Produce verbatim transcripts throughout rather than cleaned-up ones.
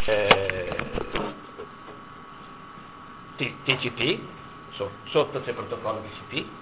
eh, T C P, so, sotto c'è il protocollo T C P,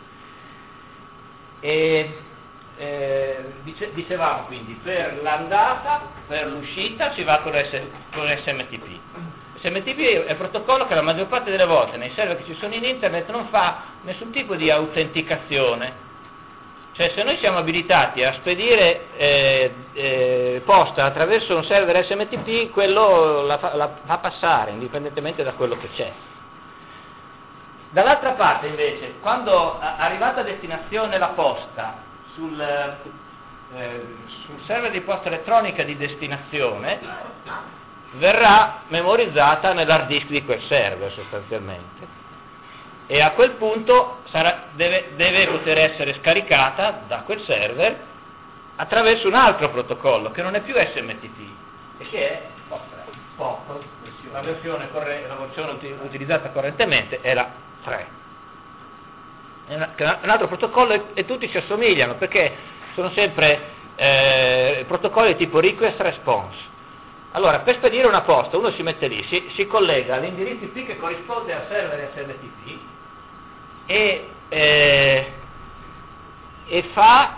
e eh, dice, dicevamo quindi per l'andata, per l'uscita si va con, S, con S M T P. S M T P è il protocollo che la maggior parte delle volte nei server che ci sono in internet non fa nessun tipo di autenticazione. Cioè, se noi siamo abilitati a spedire eh, eh, posta attraverso un server S M T P, quello la fa, la fa passare indipendentemente da quello che c'è. Dall'altra parte invece, quando arrivata a destinazione la posta sul, eh, sul server di posta elettronica di destinazione, verrà memorizzata nell'hard disk di quel server sostanzialmente, e a quel punto sarà, deve, deve poter essere scaricata da quel server attraverso un altro protocollo che non è più S M T P e che è P O P. La versione, corre, la versione utilizzata correntemente è la tre. È una, un altro protocollo e, e tutti si assomigliano perché sono sempre eh, protocolli tipo request response. Allora, per spedire una posta uno si mette lì, si, si collega all'indirizzo I P che corrisponde al server S M T P e, eh, e fa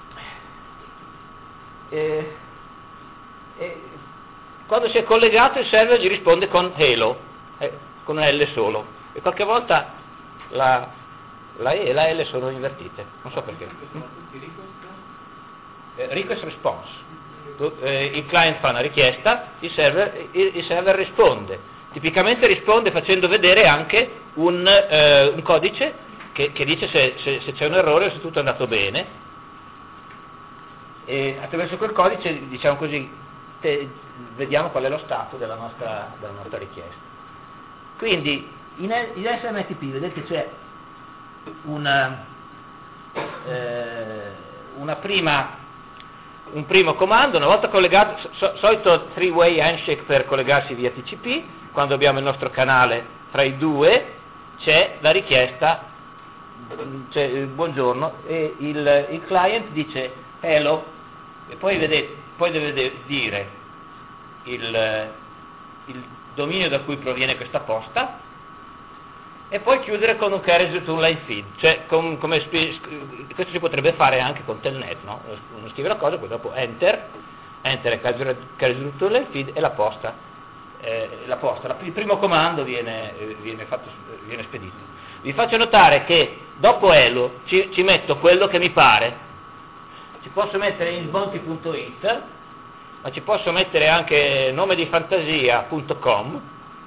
eh, eh, quando si è collegato il server gli risponde con hello, eh, con un L solo, e qualche volta la, la E e la L sono invertite, non so perché. Eh, request response. Il client fa una richiesta, il server, il, il server risponde. Tipicamente risponde facendo vedere anche un, eh, un codice che, che dice se, se, se c'è un errore o se tutto è andato bene, e attraverso quel codice, diciamo così, te, vediamo qual è lo stato della nostra, della nostra richiesta. Quindi in, in S M T P vedete c'è una, eh, una prima un primo comando, una volta collegato, so, solito three-way handshake per collegarsi via T C P, quando abbiamo il nostro canale tra i due c'è la richiesta, c'è il buongiorno, e il, il client dice hello, e poi, vedete, poi deve dire il, il dominio da cui proviene questa posta, e poi chiudere con un carriage return line feed, cioè con, come questo si potrebbe fare anche con Telnet, no? Uno scrive la cosa, poi dopo enter, enter e carriage return line feed e la posta, eh, la posta, la, il primo comando viene, viene, fatto, viene spedito. Vi faccio notare che dopo hello ci, ci metto quello che mi pare, ci posso mettere inbounty punto it, ma ci posso mettere anche nome di fantasia punto com,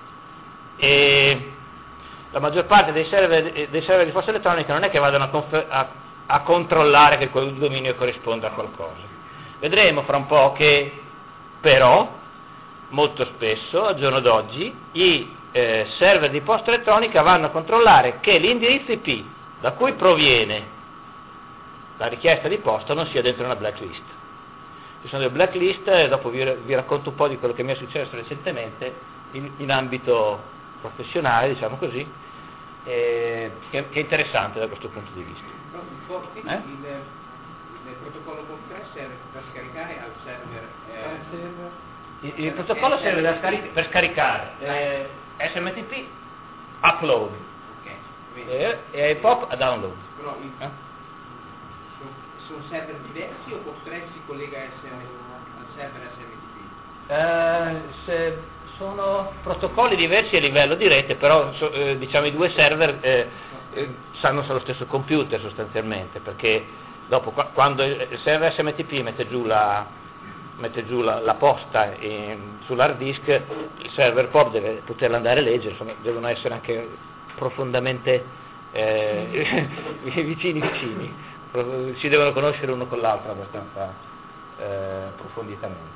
e la maggior parte dei server, dei server di posta elettronica non è che vadano a, a, a controllare che quel dominio corrisponda a qualcosa. Vedremo fra un po' che però molto spesso al giorno d'oggi i eh, server di posta elettronica vanno a controllare che l'indirizzo I P da cui proviene la richiesta di posta non sia dentro una blacklist. Ci sono delle blacklist, e dopo vi, vi racconto un po' di quello che mi è successo recentemente in, in ambito professionale, diciamo così, eh, che, che è interessante da questo punto di vista. Eh? Il, il protocollo P O P tre serve per scaricare al server, eh, il, il protocollo serve da scaric- per scaricare eh, S M T P upload, okay, e, e I P O P a download. Però il, eh? sono server diversi o P O P tre si collega al server S M T P? Eh, se sono protocolli diversi a livello di rete, però so, eh, diciamo i due server eh, eh, stanno sullo stesso computer sostanzialmente, perché dopo qua, quando il server S M T P mette giù la, mette giù la, la posta in, sull'hard disk, il server P O P deve poterla andare a leggere, insomma devono essere anche profondamente eh, vicini vicini, si devono conoscere uno con l'altro abbastanza eh, profonditamente.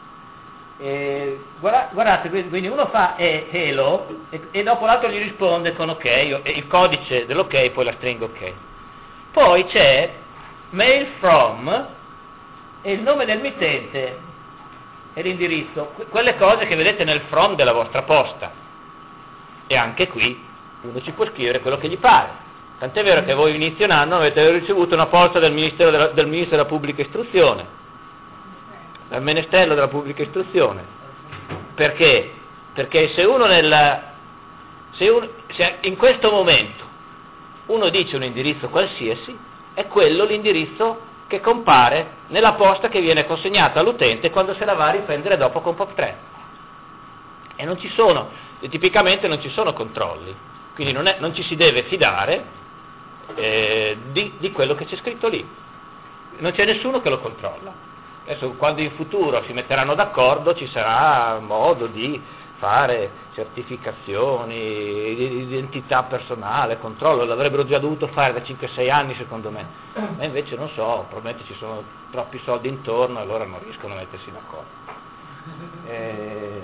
E guardate, quindi uno fa eh, hello e, e dopo l'altro gli risponde con ok, e il codice dell'ok, poi la stringa ok. Poi c'è mail from e il nome del mittente e l'indirizzo, quelle cose che vedete nel from della vostra posta, e anche qui uno ci può scrivere quello che gli pare, tant'è vero che voi inizio un anno avete ricevuto una posta del Ministero della, del Ministro della Pubblica Istruzione, dal Menestello della Pubblica Istruzione, Perché? Perché se uno nel se, uno, se in questo momento uno dice un indirizzo qualsiasi, è quello l'indirizzo che compare nella posta che viene consegnata all'utente quando se la va a riprendere dopo con POP tre. E non ci sono, e tipicamente non ci sono controlli, quindi non, è, non ci si deve fidare eh, di, di quello che c'è scritto lì. Non c'è nessuno che lo controlla. Adesso quando in futuro si metteranno d'accordo ci sarà modo di fare certificazioni, identità personale, controllo, l'avrebbero già dovuto fare da cinque sei anni secondo me, ma invece non so, probabilmente ci sono troppi soldi intorno e allora non riescono a mettersi d'accordo. Eh,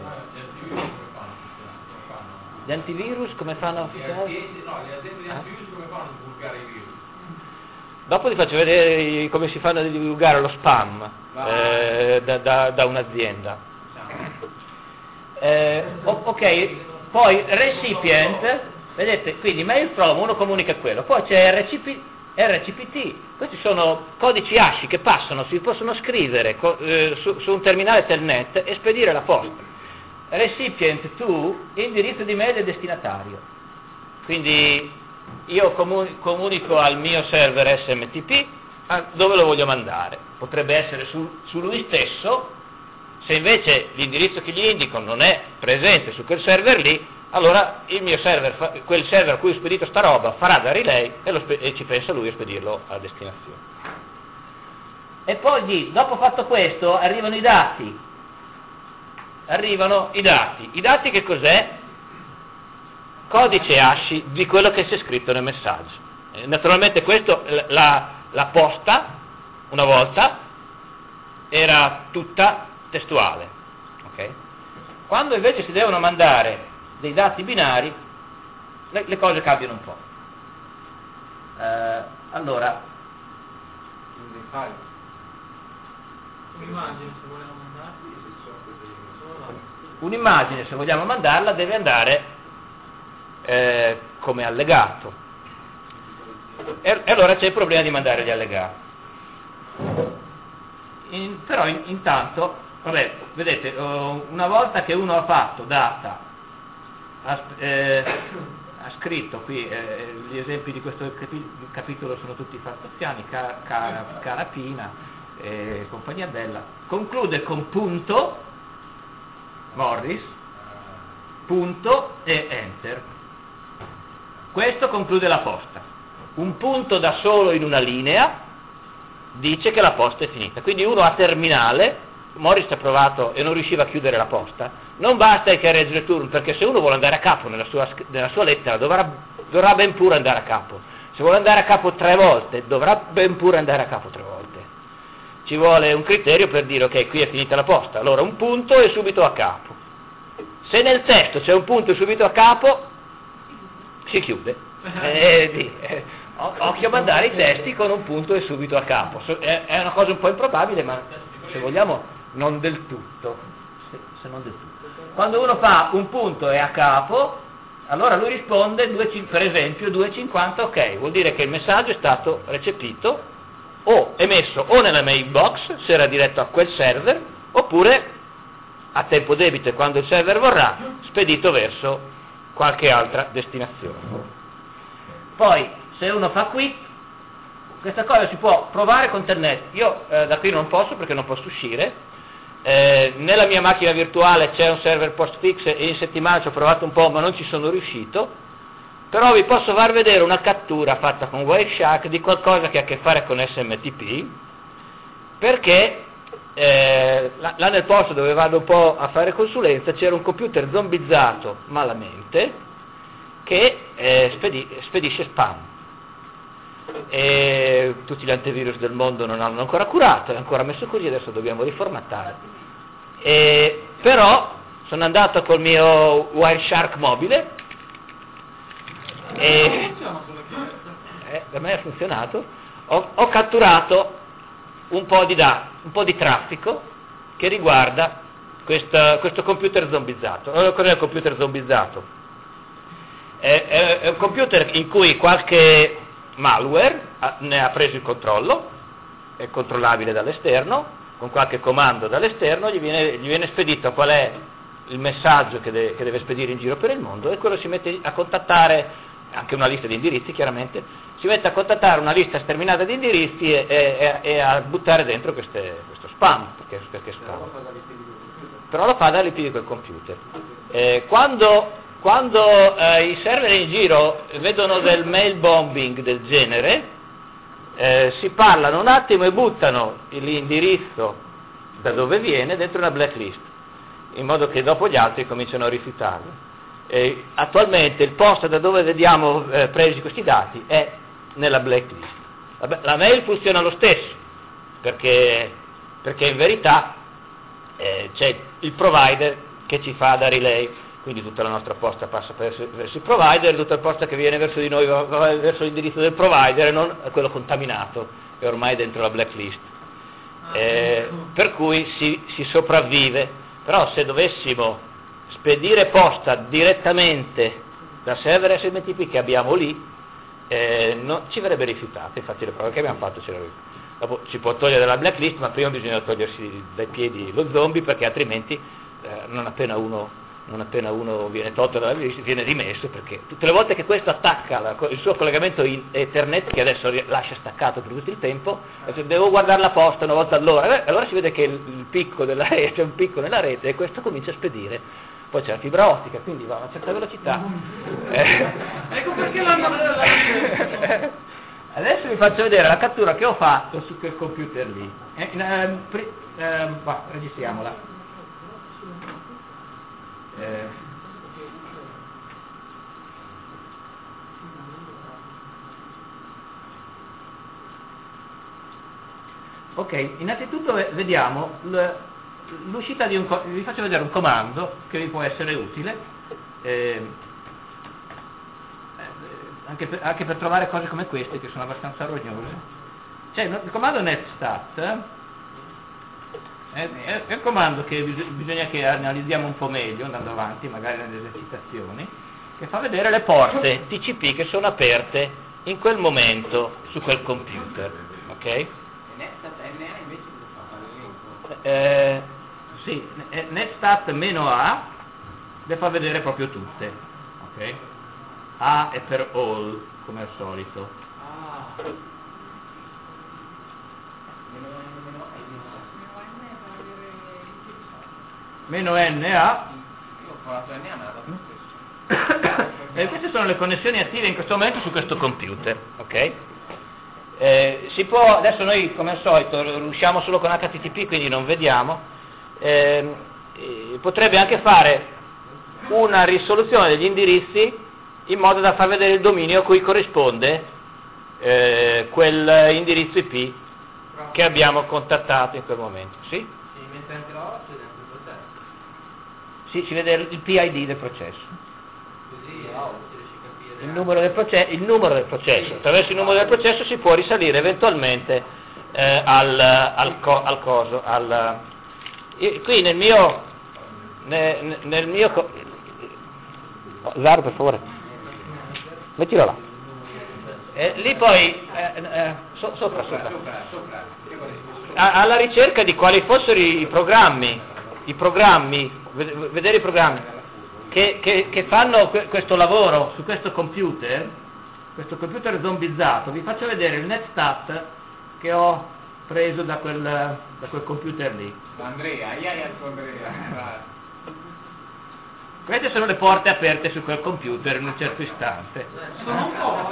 gli antivirus come fanno a funzionare? No, le aziende di antivirus come fanno a divulgare i virus? Dopo vi faccio vedere come si fanno a divulgare lo spam eh, da, da, da un'azienda. Eh, ok, poi recipient, vedete, quindi mail from, uno comunica quello, poi c'è R C P, R C P T, questi sono codici ASCII che passano, si possono scrivere co, eh, su, su un terminale telnet e spedire la posta. Recipient to, indirizzo di mail del destinatario, quindi io comuni, comunico al mio server S M T P dove lo voglio mandare, potrebbe essere su, su lui stesso. Se invece l'indirizzo che gli indico non è presente su quel server lì, allora il mio server, quel server a cui ho spedito sta roba farà da relay e, lo spe- e ci pensa lui a spedirlo a destinazione. E poi dopo fatto questo arrivano i dati. Arrivano i dati. I dati che cos'è? Codice ASCII di quello che c'è scritto nel messaggio. Eh, naturalmente questo, la, la posta, una volta, era tutta testuale, okay? Quando invece si devono mandare dei dati binari, le, le cose cambiano un po'. Eh, allora, un'immagine se vogliamo mandarla, un'immagine se vogliamo mandarla deve andare eh, come allegato. E, e allora c'è il problema di mandare gli allegati. In, però in, intanto vabbè, vedete, una volta che uno ha fatto data, ha, eh, ha scritto qui, eh, gli esempi di questo capi- capitolo sono tutti fartosiani, cara, cara, carapina, eh, compagnia bella, conclude con punto, Morris, punto e enter. Questo conclude la posta. Un punto da solo in una linea dice che la posta è finita, quindi uno a terminale, Morris ha provato e non riusciva a chiudere la posta, non basta il carriage return, perché se uno vuole andare a capo nella sua, nella sua lettera dovrà, dovrà ben pure andare a capo, se vuole andare a capo tre volte dovrà ben pure andare a capo tre volte, ci vuole un criterio per dire ok, qui è finita la posta, allora un punto e subito a capo. Se nel testo c'è un punto e subito a capo si chiude. eh, eh, occhio a mandare i testi con un punto e subito a capo, è una cosa un po' improbabile, ma se vogliamo non del tutto, se, se non del tutto. Quando uno fa un punto e a capo, allora lui risponde due, per esempio duecentocinquanta, ok, vuol dire che il messaggio è stato recepito o emesso o nella mailbox se era diretto a quel server, oppure a tempo debito e quando il server vorrà spedito verso qualche altra destinazione. Poi se uno fa quit, questa cosa si può provare con Telnet. Io eh, da qui non posso perché non posso uscire. Eh, nella mia macchina virtuale c'è un server postfix e in settimana ci ho provato un po' ma non ci sono riuscito. Però vi posso far vedere una cattura fatta con Wireshark di qualcosa che ha a che fare con S M T P, perché eh, là, là nel posto dove vado un po' a fare consulenza c'era un computer zombizzato malamente che eh, spedi, spedisce spam. E tutti gli antivirus del mondo non hanno ancora curato, è ancora messo così, adesso dobbiamo riformattare. E, però sono andato col mio Wireshark mobile e eh, da me ha funzionato, ho, ho catturato un po' di da, un po' di traffico che riguarda questa, questo computer zombizzato. Allora, cos'è il computer zombizzato? È, è, è un computer in cui qualche malware ne ha preso il controllo, è controllabile dall'esterno, con qualche comando dall'esterno gli viene, gli viene spedito qual è il messaggio che, de- che deve spedire in giro per il mondo, e quello si mette a contattare, anche una lista di indirizzi chiaramente, si mette a contattare una lista sterminata di indirizzi e, e, e a buttare dentro queste, questo spam, perché, perché spam. Però lo fa dall'I P di quel computer. Eh, quando quando eh, i server in giro vedono del mail bombing del genere, eh, si parlano un attimo e buttano l'indirizzo da dove viene dentro una blacklist, in modo che dopo gli altri cominciano a rifiutarlo. Eh, attualmente il post da dove vediamo eh, presi questi dati è nella blacklist. La, la mail funziona lo stesso, perché, perché in verità eh, c'è il provider che ci fa da relay, quindi tutta la nostra posta passa verso, verso il provider, tutta la posta che viene verso di noi va, va verso l'indirizzo del provider e non quello contaminato che ormai è dentro la blacklist. Eh, per cui si, si sopravvive. Però se dovessimo spedire posta direttamente da server S M T P che abbiamo lì, eh, no, ci verrebbe rifiutato. Infatti le prove che abbiamo fatto ce l'abbiamo. Dopo si può togliere dalla blacklist, ma prima bisogna togliersi dai piedi lo zombie, perché altrimenti eh, non appena uno non appena uno viene tolto dalla blacklist viene rimesso, perché tutte le volte che questo attacca la, il suo collegamento in Ethernet, che adesso lascia staccato per tutto il tempo, devo guardare la posta una volta all'ora, allora si vede che il, il picco della rete, c'è un picco nella rete e questo comincia a spedire. Poi c'è la fibra ottica, quindi va a una certa velocità. eh. Ecco perché l'hanno... Adesso vi faccio vedere la cattura che ho fatto su quel computer lì. Eh, eh, pri, eh, va, registriamola. Eh. Ok, innanzitutto vediamo l'uscita di un... vi faccio vedere un comando che vi può essere utile, eh, anche, per, anche per trovare cose come queste che sono abbastanza rognose. C'è il comando netstat, è, è, è un comando che bis- bisogna che analizziamo un po' meglio andando avanti, magari nelle esercitazioni, che fa vedere le porte T C P che sono aperte in quel momento su quel computer, ok? Netstat N A invece cosa fa? Eh, sì, netstat-A le fa vedere proprio tutte, ok? A è per all, come al solito. Ah. Meno N A. Io ho provato N A, ma era lo E queste sono le connessioni attive in questo momento su questo computer, ok? Eh, si può, adesso noi come al solito riusciamo solo con H T T P, quindi non vediamo, eh, eh, potrebbe anche fare una risoluzione degli indirizzi in modo da far vedere il dominio a cui corrisponde eh, quel indirizzo I P che abbiamo contattato in quel momento, sì? Sì, mentre anche l'O c'è dentro il processo. Sì, si vede il P I D del processo. Così oh, si riesce a capire. Il numero, del proce- il numero del processo, attraverso il numero del processo si può risalire eventualmente eh, al, al, co- al coso, al, io, qui nel mio, ne, nel mio, co- Zaro per favore, mettilo là, eh, lì poi, eh, eh, so- sopra, sopra, Sopra, sopra. A- alla ricerca di quali fossero i programmi, i programmi, ved- vedere i programmi, Che, che, che fanno que- questo lavoro su questo computer, questo computer zombizzato. Vi faccio vedere il netstat che ho preso da quel, da quel computer lì. Andrea, ia ia su Andrea. Queste sono le porte aperte su quel computer in un certo istante. Sono un po',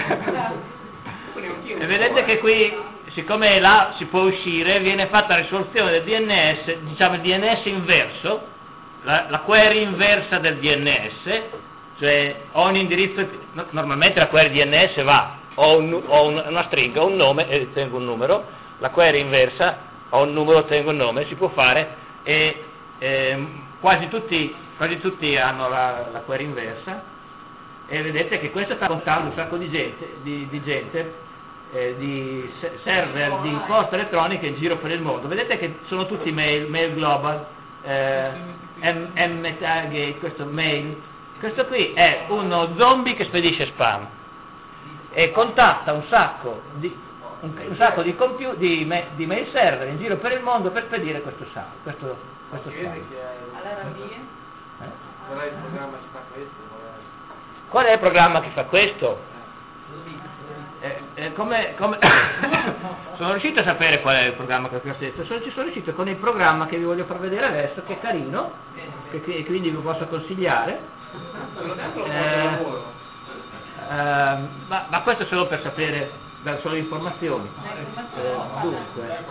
E vedete che qui, siccome là si può uscire, viene fatta la risoluzione del D N S, diciamo il D N S inverso, La, la query inversa del D N S, cioè ho un indirizzo, no, normalmente la query D N S va, ho, un, ho un, una stringa, un nome e tengo un numero, la query inversa, ho un numero, tengo un nome, si può fare e eh, quasi, tutti, quasi tutti hanno la, la query inversa e vedete che questo sta contando un sacco di gente, di, di, gente, eh, di server di posta elettronica in giro per il mondo, vedete che sono tutti mail, mail global, eh, M, M questo mail, questo qui è uno zombie che spedisce spam e contatta un sacco di, un, un sacco di, compu- di, me, di mail server in giro per il mondo per spedire questo, questo, questo spam. Allora, Qual è il programma che fa questo? Qual è il programma che fa questo? Eh, eh, come, come sono riuscito a sapere qual è il programma che fa questo, sono, ci sono riuscito con il programma che vi voglio far vedere adesso, che è carino, che, che quindi vi posso consigliare. Eh, eh, ma, ma questo solo per sapere, dare solo informazioni. Eh, dunque,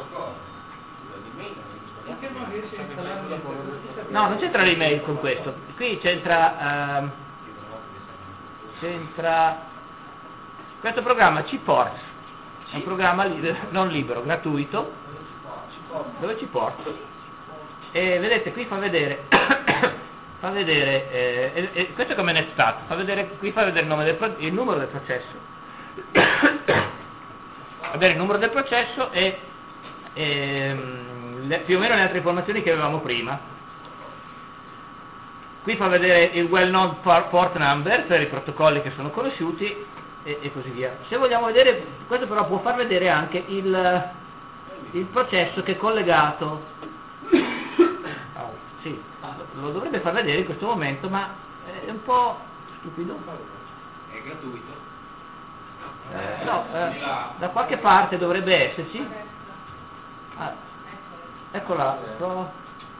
no, non c'entra l'email con questo, qui c'entra ehm, c'entra questo programma C-Ports, è un programma li- non libero, gratuito, dove ci porto, e vedete qui fa vedere fa vedere eh, e, e questo è come NetStat, fa vedere, qui fa vedere il, nome del pro- il numero del processo vedere il numero del processo e, e le, più o meno le altre informazioni che avevamo prima. Qui fa vedere il well known port number per i protocolli che sono conosciuti e, e così via. Se vogliamo vedere, questo però può far vedere anche il, il processo che è collegato. Oh, sì, lo dovrebbe far vedere in questo momento, ma è un po' stupido. È gratuito? Eh, no, eh, da qualche parte dovrebbe esserci. Ah, eccola, pro,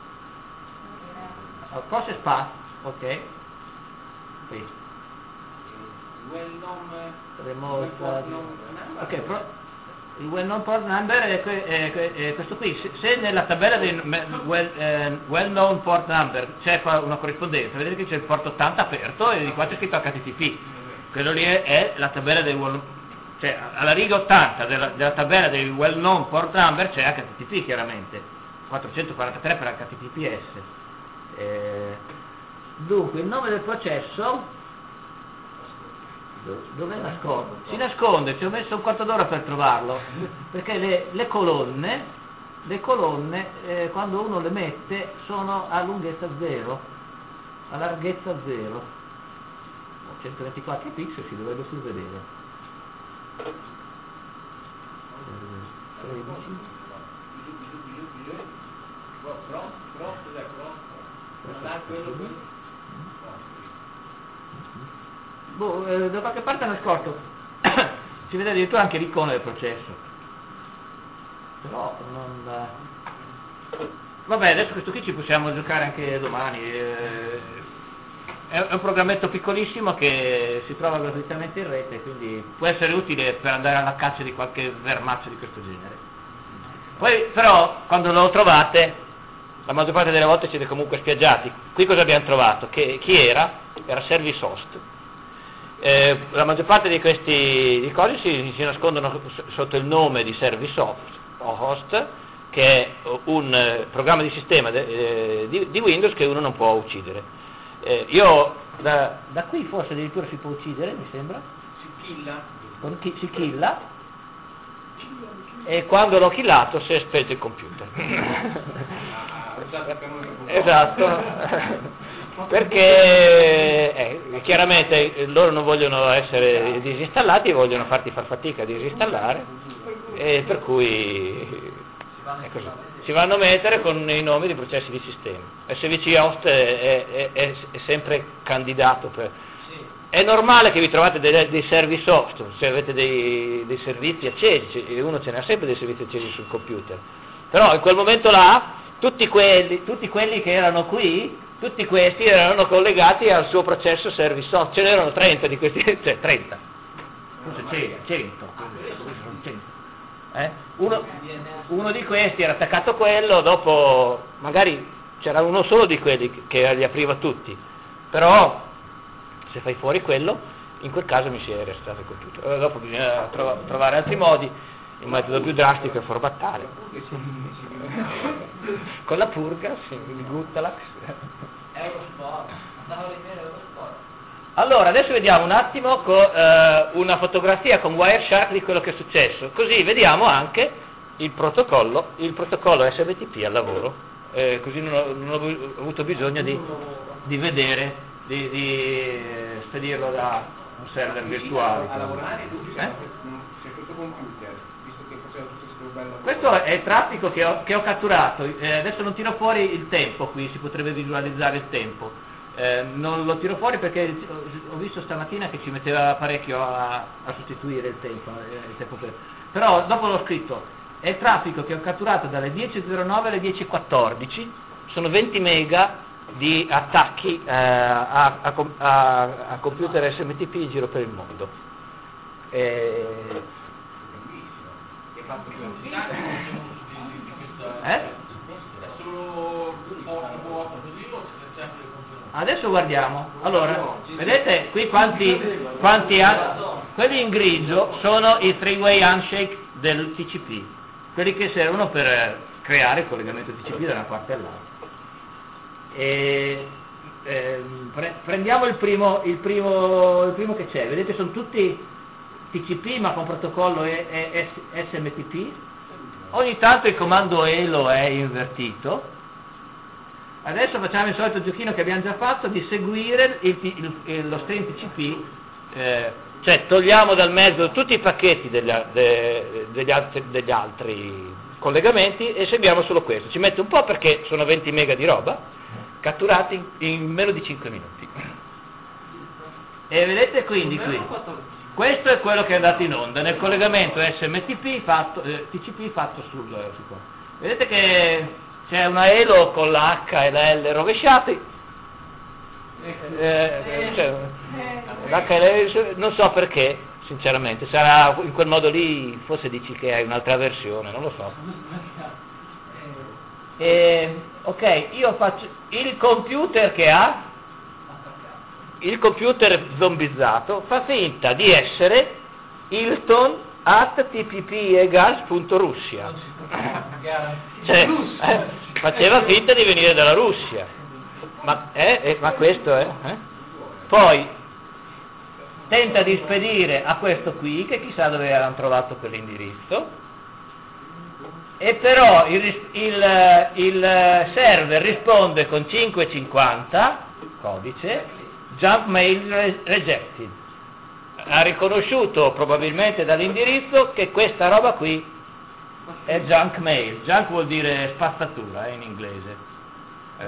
oh, process path, ok. Qui. Well known, Remote, well known, ok, pro, il well known port number è, que, è, que, è questo qui. Se, se nella tabella dei well, eh, well known port number c'è una corrispondenza, vedete che c'è il port ottanta aperto e di qua c'è scritto H T T P. Quello lì è, è la tabella dei well, cioè alla riga ottanta della, della tabella dei well known port number c'è H T T P chiaramente, quattrocentoquarantatré per H T T P S. Eh, dunque il nome del processo dove è nascosto? Si nasconde, ci ho messo un quarto d'ora per trovarlo, perché le, le colonne le colonne eh, quando uno le mette sono a lunghezza zero, a larghezza zero, centoventiquattro pixel si dovrebbe pur vedere. tredici. Boh, eh, da qualche parte è nascosto. Si vede addirittura anche l'icona del processo, però non eh. Vabbè, adesso questo qui ci possiamo giocare anche domani. eh, è un programmetto piccolissimo che si trova gratuitamente in rete, quindi può essere utile per andare alla caccia di qualche vermaccio di questo genere. Poi però quando lo trovate, la maggior parte delle volte siete comunque spiaggiati. Qui cosa abbiamo trovato? Che chi era? Era Service Host. Eh, la maggior parte di questi di cose si, si nascondono sotto il nome di Service Host, che è un eh, programma di sistema de, eh, di, di Windows che uno non può uccidere. Eh, io da, da qui forse addirittura si può uccidere, mi sembra. Si killa. Con chi, si killa e quando l'ho killato si è spento il computer. Esatto. Perché eh, chiaramente loro non vogliono essere disinstallati, vogliono farti far fatica a disinstallare, e per cui è così. Si vanno a mettere con i nomi dei processi di sistema. S V C Host è, è, è, è sempre candidato per... È normale che vi trovate dei, dei service host, se avete dei, dei servizi accesi, uno ce ne ha sempre dei servizi accesi sul computer, però in quel momento là tutti quelli, tutti quelli che erano qui, tutti questi erano collegati al suo processo service host, ce n'erano trenta di questi, cioè trenta, forse cento, cento. Eh? Uno, uno di questi era attaccato a quello, dopo magari c'era uno solo di quelli che, che li apriva tutti, però se fai fuori quello, in quel caso mi si è restato il computer. Allora, dopo bisogna tro- trovare altri modi. Il metodo più drastico è formattare con la purga, sì, il Guttalax. Eurosport, andavo a rivedere Eurosport. Allora, adesso vediamo un attimo co, eh, una fotografia con Wireshark di quello che è successo, così vediamo anche il protocollo, il protocollo S M T P al lavoro, eh, così non ho, non ho avuto bisogno di, di vedere, di, di spedirlo da un server virtuale. A lavorare lui eh? c'è questo computer, visto che faceva tutto questo bello. Questo è il traffico che ho, che ho catturato, eh, adesso non tiro fuori il tempo qui, si potrebbe visualizzare il tempo. Eh, non lo tiro fuori perché ho visto stamattina che ci metteva parecchio a, a sostituire il tempo, eh, il tempo per... però dopo l'ho scritto, è il traffico che ho catturato dalle dieci e zero nove alle dieci e quattordici, sono venti mega di attacchi eh, a, a, a, a computer S M T P in giro per il mondo. Eh, eh? Adesso guardiamo, allora, vedete qui quanti, quanti ha, quelli in grigio sono i three-way handshake del T C P, quelli che servono per creare il collegamento T C P da una parte all'altra. E, ehm, pre prendiamo il primo, il, primo, il primo che c'è, vedete sono tutti T C P ma con protocollo e, e, S M T P, ogni tanto il comando elo è invertito. Adesso facciamo il solito giochino che abbiamo già fatto di seguire il, il, il, lo string T C P, eh, cioè togliamo dal mezzo tutti i pacchetti degli, de, degli, altri, degli altri collegamenti e seguiamo solo questo. Ci mette un po' perché sono venti mega di roba catturati in, in meno di cinque minuti. E vedete quindi qui, questo è quello che è andato in onda nel collegamento S M T P fatto, eh, T C P fatto sul, sul qua. Vedete che c'è una elo con la H e la L rovesciati, eh, cioè, l'H e la L, non so perché, sinceramente, sarà in quel modo lì, forse dici che hai un'altra versione, non lo so. E, ok, io faccio il computer che ha, il computer zombizzato, fa finta di essere Hilton at tppegas.russia, cioè, eh, faceva finta di venire dalla Russia, ma, eh, eh, ma questo è, eh? Poi tenta di spedire a questo qui, che chissà dove hanno trovato quell'indirizzo, e però il, il, il server risponde con cinque e cinquanta, codice, junk mail rejected. Ha riconosciuto probabilmente dall'indirizzo che questa roba qui è junk mail. Junk vuol dire spazzatura eh, in inglese. Eh,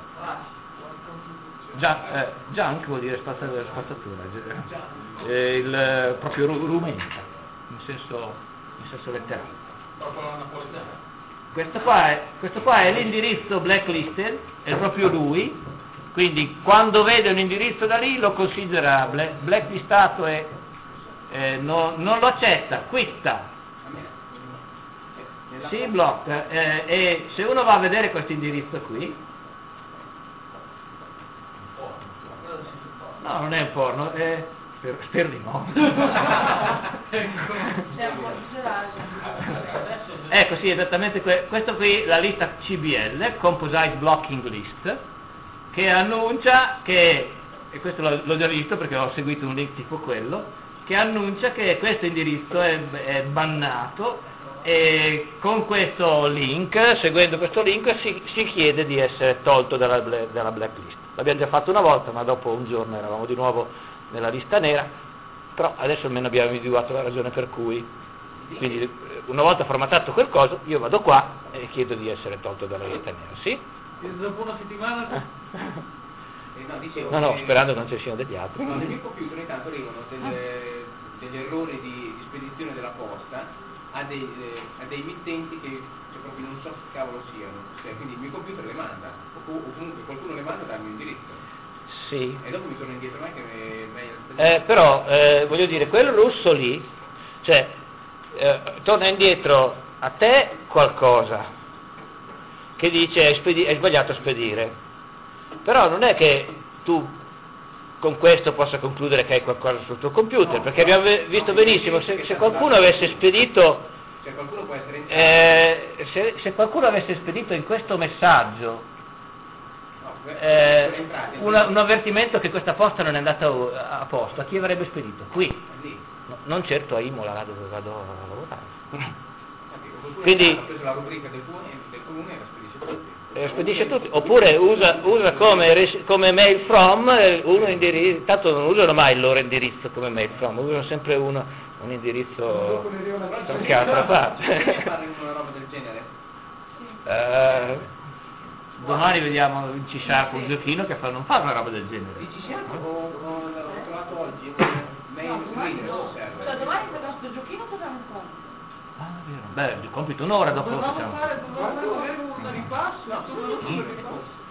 junk, eh, junk vuol dire spazzatura, spazzatura eh, il, proprio rumenta, in senso, in senso letterale. Questo qua è, questo qua è l'indirizzo blacklisted, è proprio lui. Quindi quando vede un indirizzo da lì lo considera blacklistato e eh, no, non lo accetta, quitta, si blocca eh, e se uno va a vedere questo indirizzo qui, no, non è un porno, è, spero, spero di no. Ecco, sì, esattamente que questo qui, la lista C B L, Composite Blocking List, che annuncia che, e questo l'ho già visto perché ho seguito un link tipo quello, che annuncia che questo indirizzo è, è bannato e con questo link, seguendo questo link, si, si chiede di essere tolto dalla, dalla blacklist. L'abbiamo già fatto una volta, ma dopo un giorno eravamo di nuovo nella lista nera, però adesso almeno abbiamo individuato la ragione per cui, quindi una volta formattato quel coso, io vado qua e chiedo di essere tolto dalla lista nera, sì? Dopo una settimana? Eh, no, dicevo, no, no, che, sperando che non ci siano degli altri. No, nel mio computer ogni tanto arrivano delle, degli errori di, di spedizione della posta a dei, eh, a dei mittenti che cioè, proprio non so che cavolo siano, cioè, quindi il mio computer le manda, o, o comunque qualcuno le manda dal mio indirizzo. Sì. E dopo mi torna indietro me che mi... Eh, però, eh, voglio dire, quel russo lì, cioè, eh, torna indietro a te qualcosa che dice è, è sbagliato a spedire, però non è che tu con questo possa concludere che hai qualcosa sul tuo computer, no, perché abbiamo visto benissimo, se, se qualcuno avesse spedito cioè qualcuno può essere eh, se, se qualcuno avesse spedito in questo messaggio no, eh, una, un avvertimento che questa posta non è andata a posto, a chi avrebbe spedito? Qui, no, non certo a Imola, là dove vado a lavorare. Quindi ha preso la rubrica del comune, del comune e la spedisce tutti. Eh, spedisce tutti, oppure usa, usa come, come mail from uno indirizzo, tanto non usano mai il loro indirizzo come mail from, usano sempre uno, un indirizzo da qualche altra parte. Puoi fare una roba del genere? Uh, domani vediamo in C-Sharp un giochino che fa, non fa una roba del genere. Di C-Sharp ho, ho, ho trovato oggi un main screen sul server. Cioè domani per questo giochino facciamo un compito. Ah, vero. Beh, il compito un'ora dopo lo Dovevamo facciamo. fare, dovevamo fare magari un ripasso, No, insomma, non so che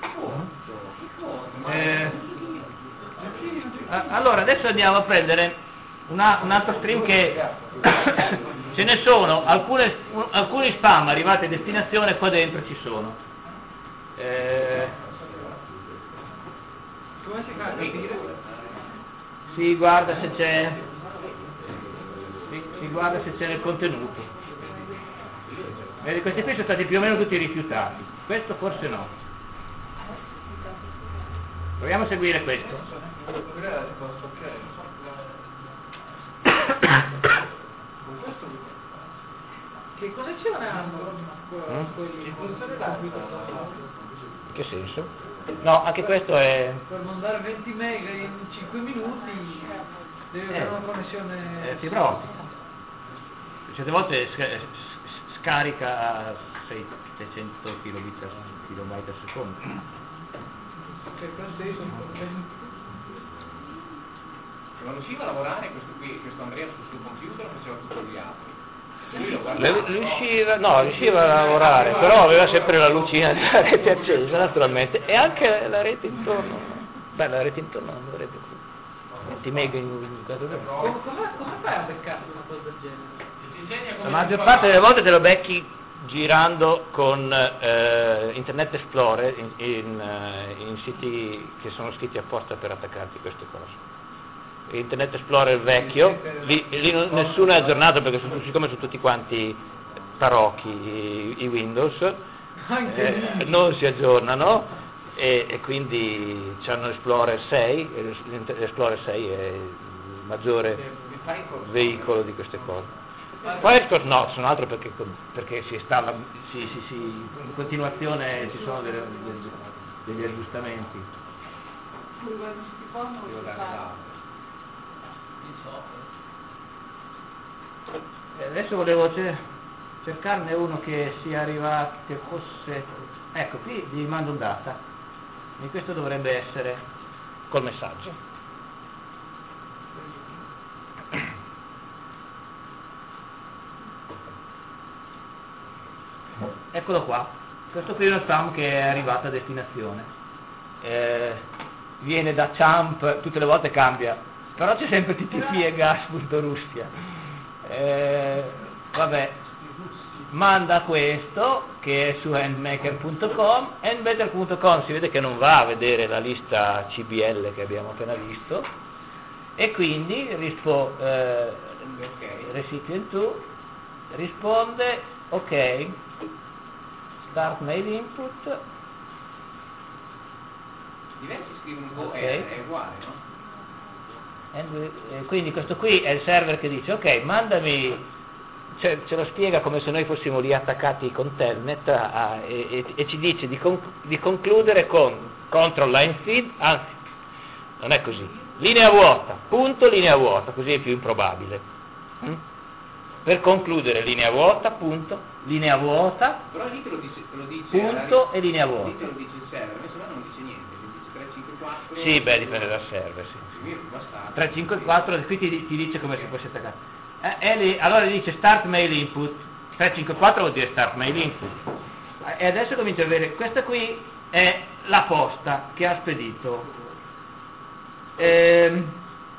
cosa. Eh, a- allora, adesso andiamo a prendere una- un altro stream che ce ne sono, alcune, un- alcuni spam arrivati a destinazione qua dentro ci sono. Eh, Come si fa a capire? si guarda se c'è si, si guarda se c'è nel contenuto. Vedi, questi qui sono stati più o meno tutti rifiutati, questo forse no. Proviamo a seguire questo. Che connessione hanno Mm? quelli? In che senso? No, anche questo è Per mandare venti mega in cinque minuti devi avere Eh, una connessione è fibra ottica. Certe volte sca- s- scarica a seicento kilobit al kilobyte al secondo. che per te sono Non riusciva a lavorare questo qui, questo Andrea sul suo computer o faceva tutto gli altri? Cioè lui lo Le- guardava. Riusciva, no, riusciva a lavorare, però aveva sempre la lucina della rete accesa naturalmente e anche la rete intorno. Beh, la rete intorno non dovrebbe più. venti mega in quattro come, come, come fai a beccare una cosa del genere? La maggior parte delle volte te lo becchi girando con eh, Internet Explorer in, in, eh, in siti che sono scritti apposta per attaccarti queste cose. Internet Explorer vecchio, lì, lì non- nessuno è aggiornato perché sono, siccome sono tutti quanti tarocchi i, i Windows, eh, non si aggiornano e, e quindi hanno Explorer sei, e l'Explorer sei è il maggiore veicolo di queste cose. Firefox no, sono altro perché, perché si installa, si, si, si, in continuazione ci sono delle- degli, degli aggiustamenti. Devo dare l'altro. E adesso volevo ce- cercarne uno che sia arrivato, che fosse, ecco qui gli mando un data e questo dovrebbe essere col messaggio. Eccolo qua, questo qui è uno spam che è arrivato a destinazione. Eh, viene da Champ, tutte le volte cambia, però c'è sempre T T P e gas.russia. Eh, vabbè, manda questo che è su handmaker punto com, handmaker punto com si vede che non va a vedere la lista C B L che abbiamo appena visto e quindi rispo, eh, recipient to risponde ok, start mail input. Diversi scrivono Go Ok. è, è uguale, no? And, eh, quindi questo qui è il server che dice ok, mandami, cioè, ce lo spiega come se noi fossimo lì attaccati con Telnet a- a- e, e- e ci dice di, con- di concludere con control line feed, anzi non è così, linea vuota, punto linea vuota, così è più improbabile. Mm? Per concludere linea vuota, punto, linea vuota, Però lì te lo dice, te lo dice punto alla- e linea lì te vuota. lo dice il server, a me sembra non dice niente, ti dice tre cinque quattro. Sì, beh, dipende dal server, sì. Io basta. tre cinque quattro, qui ti, ti dice come se fosse attaccato. Eh, e lì, allora dice start mail input, tre cinque quattro vuol dire start mail input. E adesso comincio a vedere, questa qui è la posta che ha spedito. Ehm,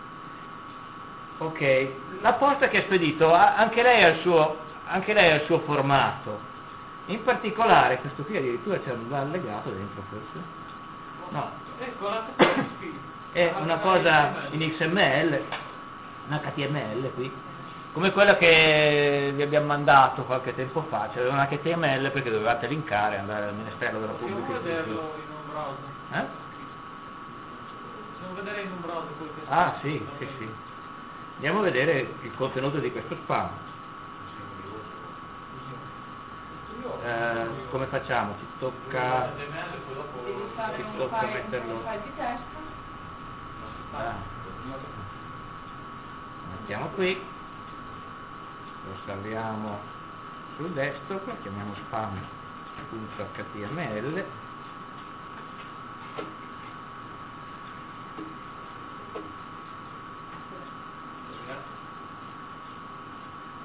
ok, la posta che ha spedito, ha- anche lei ha il suo, anche lei ha il suo formato. In particolare, questo qui addirittura c'è un allegato dentro forse. No, Ecco la è una cosa in X M L, un H T M L qui, come quella che vi abbiamo mandato qualche tempo fa, c'era un H T M L perché dovevate linkare, andare al Ministero della Possiamo Pubblica vederlo Istruzione. in un browser. Eh? Possiamo vedere in un browser quel che Ah sì, sì, sì. Andiamo a vedere il contenuto di questo spam. Eh, come facciamo? Ci tocca, Devi fare ci un tocca file, metterlo. un file di test. Ah. Mettiamo qui, lo salviamo sul desktop, lo chiamiamo spam.html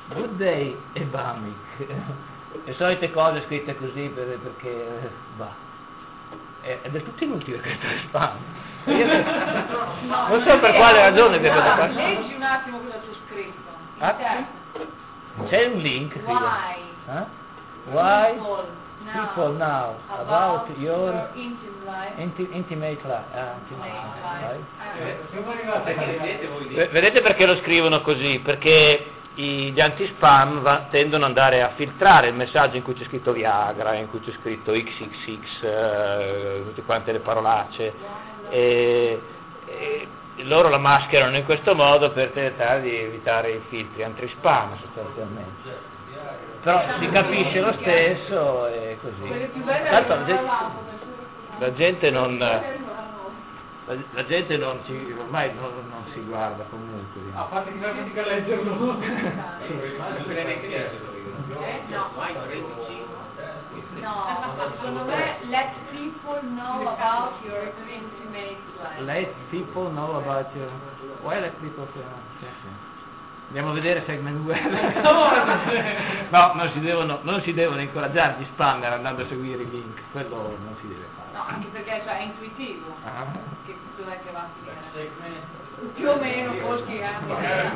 Good day Ebamic. Le solite cose scritte così per, perché bah, è, ed è tutto inutile questo spam. Io No, non so per quale ragione vi no, avete fatto. leggi un attimo cosa c'è scritto. Ah, Inter- c'è un link, figa. Why? Eh? Why People now, people now about your intimate life. inti- intimate life? Ah, intimate Intimate life. life. Eh, siamo arrivati Perché a vedete voi lì? V- Vedete perché lo scrivono così? Perché i- gli anti-spam va- tendono ad andare a filtrare il messaggio in cui c'è scritto Viagra, in cui c'è scritto X X X, eh, tutte quante le parolacce, e, e loro la mascherano in questo modo per tentare di evitare i filtri anti-spam sostanzialmente. Però si capisce lo stesso e così. Quelle più belle Tanto la erano gente, dall'alto, la gente non... La, la gente non ci, ormai non, non si guarda comunque. a parte che non mica leggerlo. Non saprei neanche leggerlo io. Eh? No. Why venticinque? No, secondo me let people know about your intimate life. Let people know about your... Why let people know? Sì, sì. Andiamo a vedere segment due. No, non si devono, non si devono incoraggiare gli spammer andando a seguire i link, quello non si deve fare. No, anche perché cioè, è intuitivo. Ah. Che dov'è che va a finire? Più o meno, Foschi anche.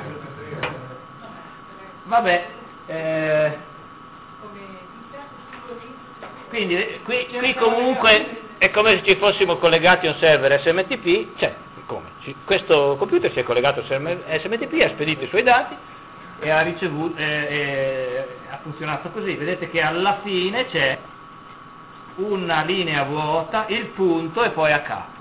Vabbè, eh, Come dite? quindi eh, qui, qui comunque è come se ci fossimo collegati a un server S M T P, cioè come? Ci- questo computer si è collegato a S M T P, ha spedito i suoi dati e ha ricevuto, eh, eh, ha funzionato così. Vedete che alla fine c'è una linea vuota, il punto e poi a capo.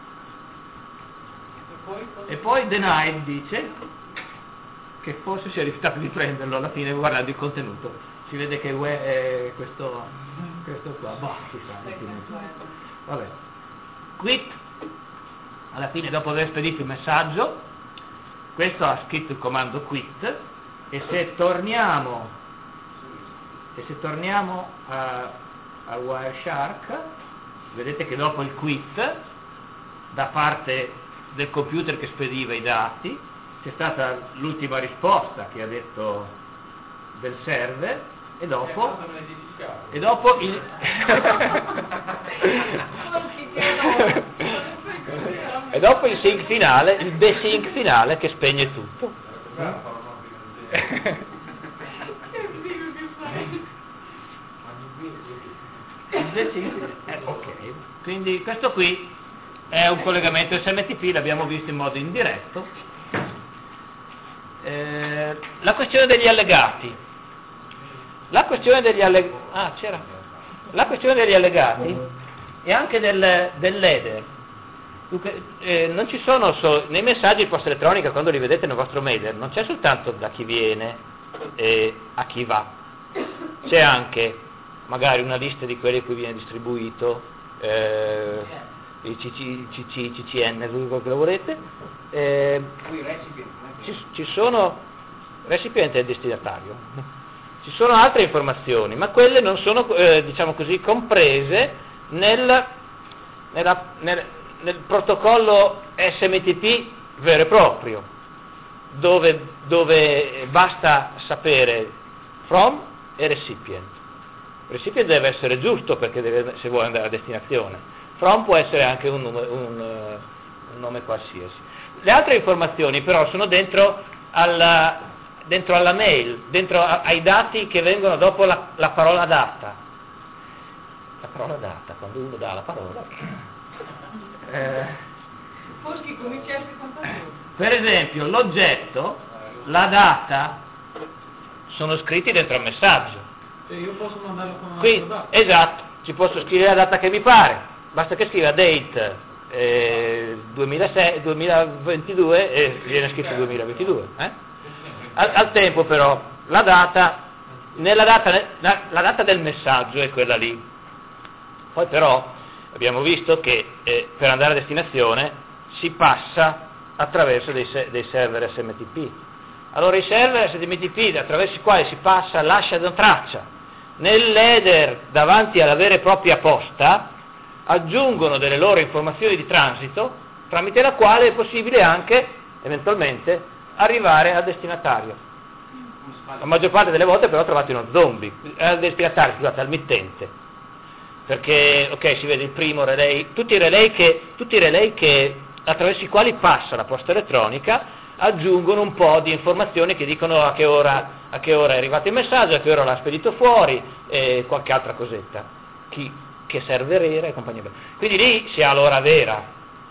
E poi denied dice che forse si è rifiutato di prenderlo alla fine guardando il contenuto. Si vede che è questo, questo qua, boh, si sa, alla fine. Vabbè. Quit, alla fine dopo aver spedito il messaggio, questo ha scritto il comando quit e se torniamo e se torniamo a, a Wireshark, vedete che dopo il quit da parte del computer che spediva i dati c'è stata l'ultima risposta che ha detto del server e dopo e dopo il e dopo il sync finale, il desync finale che spegne tutto. Il desync, eh, ok, quindi questo qui è un collegamento S M T P, l'abbiamo visto in modo indiretto. Eh, la questione degli allegati. La questione degli allegati. Ah, c'era. La questione degli allegati e anche del, dell'header. Dunque, eh, non ci sono so, nei messaggi di posta elettronica, quando li vedete nel vostro mailer, non c'è soltanto da chi viene e a chi va. C'è anche magari una lista di quelli a cui viene distribuito, eh, il C C, C C N, quello che lo volete. Eh, Poi recipient, ci, ci sono recipiente e destinatario, ci sono altre informazioni, ma quelle non sono, eh, diciamo così, comprese nel, nella, nel, nel protocollo S M T P vero e proprio, dove, dove basta sapere from e recipient. Il recipient deve essere giusto perché deve, se vuole andare a destinazione. From può essere anche un nome, un, un nome qualsiasi. Le altre informazioni però sono dentro alla, dentro alla mail, dentro a, ai dati che vengono dopo la, la parola data. La parola data, quando uno dà la parola. Eh, Foschi comincia a essere fantasioso. per esempio, l'oggetto, la data, sono scritti dentro al messaggio. Cioè io posso mandarlo con una Quindi, data. esatto, ci posso scrivere la data che mi pare, basta che scriva date eh, duemilasei, duemilaventidue e viene scritto duemilaventidue. Eh? Al, al tempo però, la data, nella data, la, la data del messaggio è quella lì. Poi però abbiamo visto che eh, per andare a destinazione si passa attraverso dei, se, dei server S M T P. Allora i server S M T P attraverso i quali si passa lasciano traccia nell'header davanti alla vera e propria posta, aggiungono delle loro informazioni di transito tramite la quale è possibile anche eventualmente arrivare al destinatario. come si fa? La maggior parte delle volte però trovate uno zombie, al destinatario, scusate, al mittente, perché ok, si vede il primo relay, tutti i relay che, tutti i relay che attraverso i quali passa la posta elettronica aggiungono un po' di informazioni che dicono a che ora, a che ora è arrivato il messaggio, a che ora l'ha spedito fuori e qualche altra cosetta, chi, che server era e compagnia bella. Quindi lì si ha l'ora vera,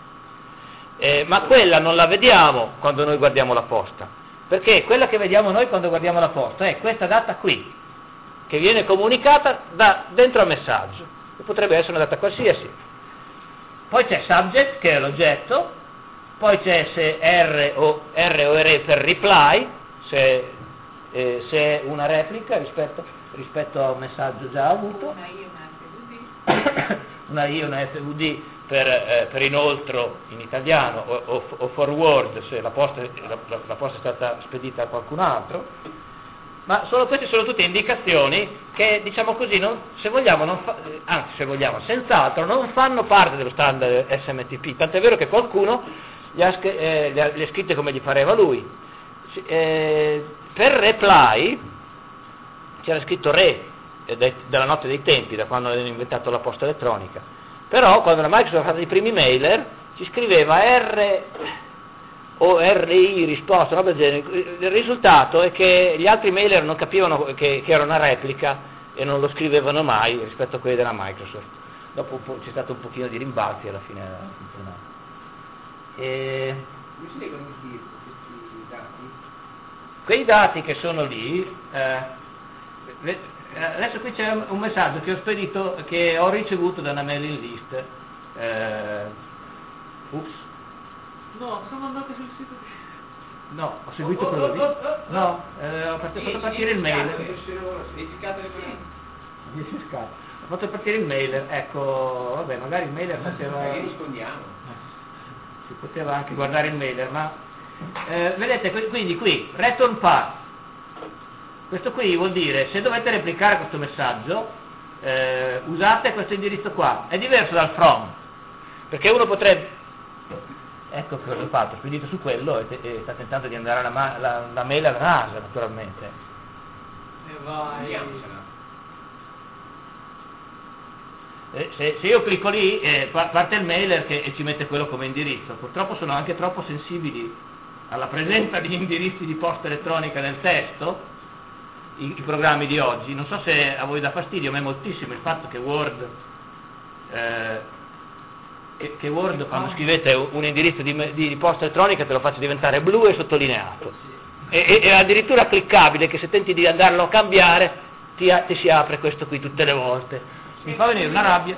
eh, ma quella non la vediamo quando noi guardiamo la posta, perché quella che vediamo noi quando guardiamo la posta è questa data qui, che viene comunicata da dentro al messaggio, che potrebbe essere una data qualsiasi. Poi c'è subject, che è l'oggetto, poi c'è se R o R o R per reply, se, eh, se è una replica rispetto, rispetto a un messaggio già avuto, Una I e una F V D. una I e una F V D per, eh, per inoltro in italiano o, o, o forward se la posta, la, la posta è stata spedita a qualcun altro, ma sono, queste sono tutte indicazioni che, diciamo così, non, se vogliamo, non fa, anzi se vogliamo, senz'altro non fanno parte dello standard S M T P, tant'è vero che qualcuno Gli ha, eh, le, ha, le ha scritte come gli pareva lui. Eh, per reply c'era scritto re eh, dai, dalla notte dei tempi, da quando hanno inventato la posta elettronica, però quando la Microsoft ha fatto i primi mailer ci scriveva R o R I risposta, roba del genere. Il risultato è che gli altri mailer non capivano che, che era una replica e non lo scrivevano mai rispetto a quelli della Microsoft. Dopo un po', c'è stato un pochino di rimbalzi, alla fine ha funzionato. E Come si leggono questi, questi dati? quei dati che sono lì, eh, ve- adesso qui c'è un messaggio che ho spedito, che ho ricevuto da una mailing list. Eh, ups, No, sono andato sul sito. no, ho seguito Oh, oh, quello lì. oh, oh, oh. No, eh, ho fatto, fatto partire il mailer. Verificate le dieci scatole. Ho fatto partire il mailer, ecco, vabbè, magari il mailer faceva. Magari rispondiamo. Si poteva anche guardare il mailer, ma eh, vedete, quindi qui return path, questo qui vuol dire se dovete replicare questo messaggio eh, usate questo indirizzo qua, è diverso dal from, perché uno potrebbe, ecco cosa ho fatto, ho spedito su quello e, te, e sta tentando di andare alla ma- la, la mail alla NASA naturalmente. E vai. Andiamocela. Eh, se, se io clicco lì eh, pa- parte il mailer che, e ci mette quello come indirizzo. Purtroppo sono anche troppo sensibili alla presenza di indirizzi di posta elettronica nel testo i, i programmi di oggi. Non so se a voi dà fastidio, a me moltissimo il fatto che Word eh, che, che Word quando scrivete un indirizzo di, di, di posta elettronica te lo faccia diventare blu e sottolineato e, e, e addirittura cliccabile, che se tenti di andarlo a cambiare ti, ti si apre questo qui tutte le volte. Mi fa venire una rabbia.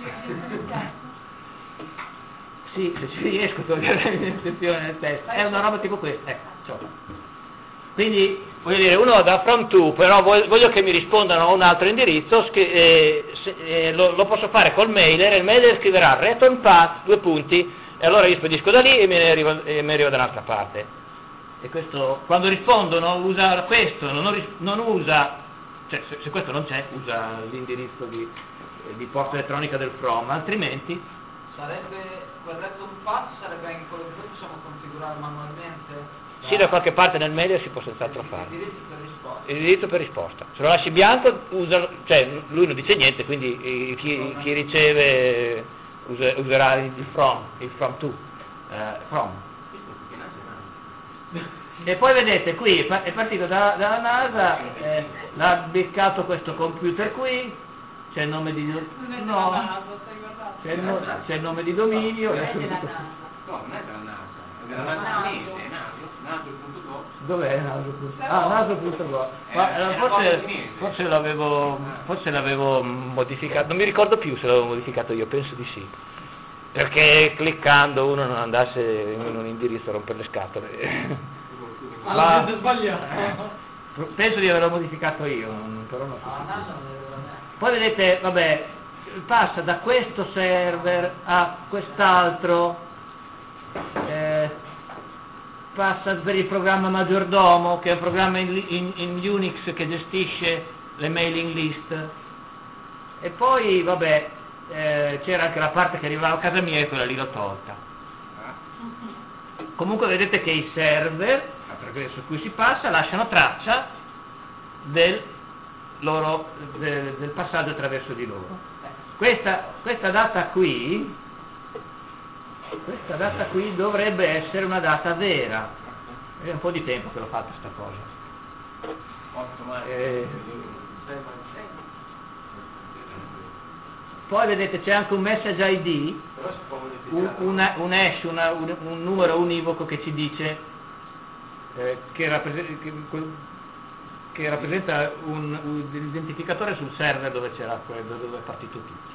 Sì, se ci riesco a togliere l'intenzione nel testo. È una roba tipo questa. Ecco, ciò. Quindi, voglio dire, uno da from to, però voglio che mi rispondano a un altro indirizzo, eh, se, eh, lo, lo posso fare col mailer, e il mailer scriverà return path, due punti, e allora io spedisco da lì e me ne arrivo, e mi arrivo da un'altra parte. E questo, quando rispondono, usa questo, non, non usa... Cioè, se, se questo non c'è, usa l'indirizzo di, di posta elettronica del from, altrimenti... Sarebbe, quel return path sarebbe anche quello che noi possiamo configurare manualmente? Sì, da qualche parte nel mailer si può senz'altro fare. L'indirizzo per risposta. L'indirizzo per risposta. Se lo lasci bianco, usa, cioè lui non dice niente, quindi eh, chi, chi riceve usa, userà il from, il from to, eh, from. E poi vedete qui è partito da, dalla NASA, eh, l'ha beccato questo computer qui, c'è il nome di no, c'è il, no, c'è il nome di dominio, adesso dico, No, non è della NASA, è della NASA cinese, è naso, naso punto gov. dov'è naso punto gov? Ah, naso punto gov. Ma eh, forse, forse l'avevo forse l'avevo modificato, non mi ricordo più se l'avevo modificato io, penso di sì. Perché cliccando uno non andasse in un indirizzo a rompere le scatole. Ma sbagliato. Penso di averlo modificato io, però non so. Ah, se- no, non era- Poi vedete, vabbè, passa da questo server a quest'altro, eh, passa per il programma Maggiordomo, che è un programma in, in, in Unix che gestisce le mailing list, e poi, vabbè, eh, c'era anche la parte che arrivava a casa mia e quella lì l'ho tolta. Comunque vedete che i server Ma perché attraverso cui si passa lasciano traccia del, loro, del, del passaggio attraverso di loro. Questa, questa data qui, questa data qui dovrebbe essere una data vera. È un po' di tempo che l'ho fatta sta cosa. Eh, poi vedete c'è anche un message I D, un, una, un hash, una, un, un numero univoco che ci dice eh, che, rappresenta, che, che rappresenta un, un identificatore sul server dove c'era quello, dove è partito tutto.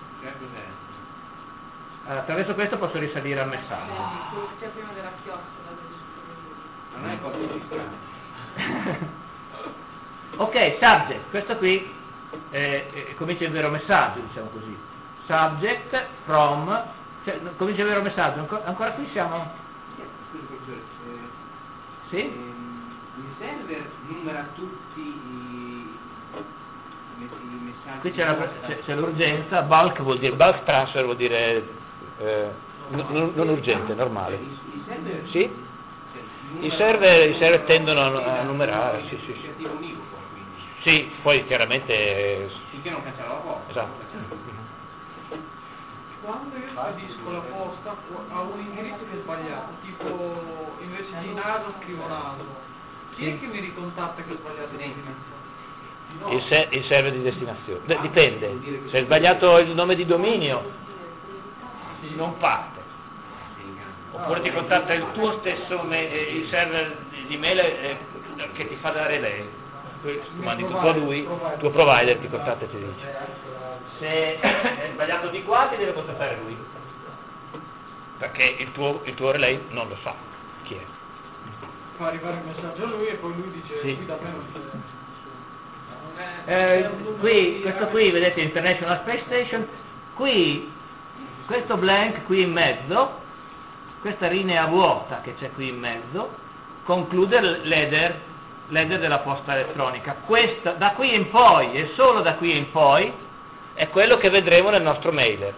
Attraverso questo posso risalire al messaggio. C'è prima della chiocciola. Non è cosa di Ok, subject, questo qui eh, eh, comincia il vero messaggio, diciamo così. Subject from, cioè, comincia il vero messaggio, ancora, ancora qui siamo? Scusi professore, eh, Sì? ehm, il server numera tutti i, i, i messaggi. Qui c'è, la, c'è, c'è l'urgenza, bulk vuol dire, bulk transfer vuol dire eh, n- non urgente, normale. Il, il server, Sì? cioè, I server, i server tendono a, a numerare, sì, sì, sì. univoco, quindi. Sì, poi chiaramente... Finché non cancella la posta. Esatto. Quando io spedisco la posta a un indirizzo che è sbagliato, tipo invece di naso scrivo naso, chi è che mi ricontatta che ho sbagliato l'indirizzo? Il, se- il server di destinazione. D- dipende, se hai sbagliato il nome di dominio non parte. Oppure ti contatta il tuo stesso, me- il server di mail eh, che ti fa dare lei. Tu mandi tutto a lui, il tuo provider ti contatta e ti dice. Se è sbagliato di qua ti deve contattare lui. Perché il tuo, il tuo relay non lo sa chi è. Fa arrivare il messaggio a lui e poi lui dice Sì. qui da me non c'è. Eh, qui, questo qui, vedete, International Space Station, qui, questo blank qui in mezzo, questa linea vuota che c'è qui in mezzo, conclude l'header, l'header della posta elettronica. Questa, da qui in poi, e solo da qui in poi, è quello che vedremo nel nostro mailer.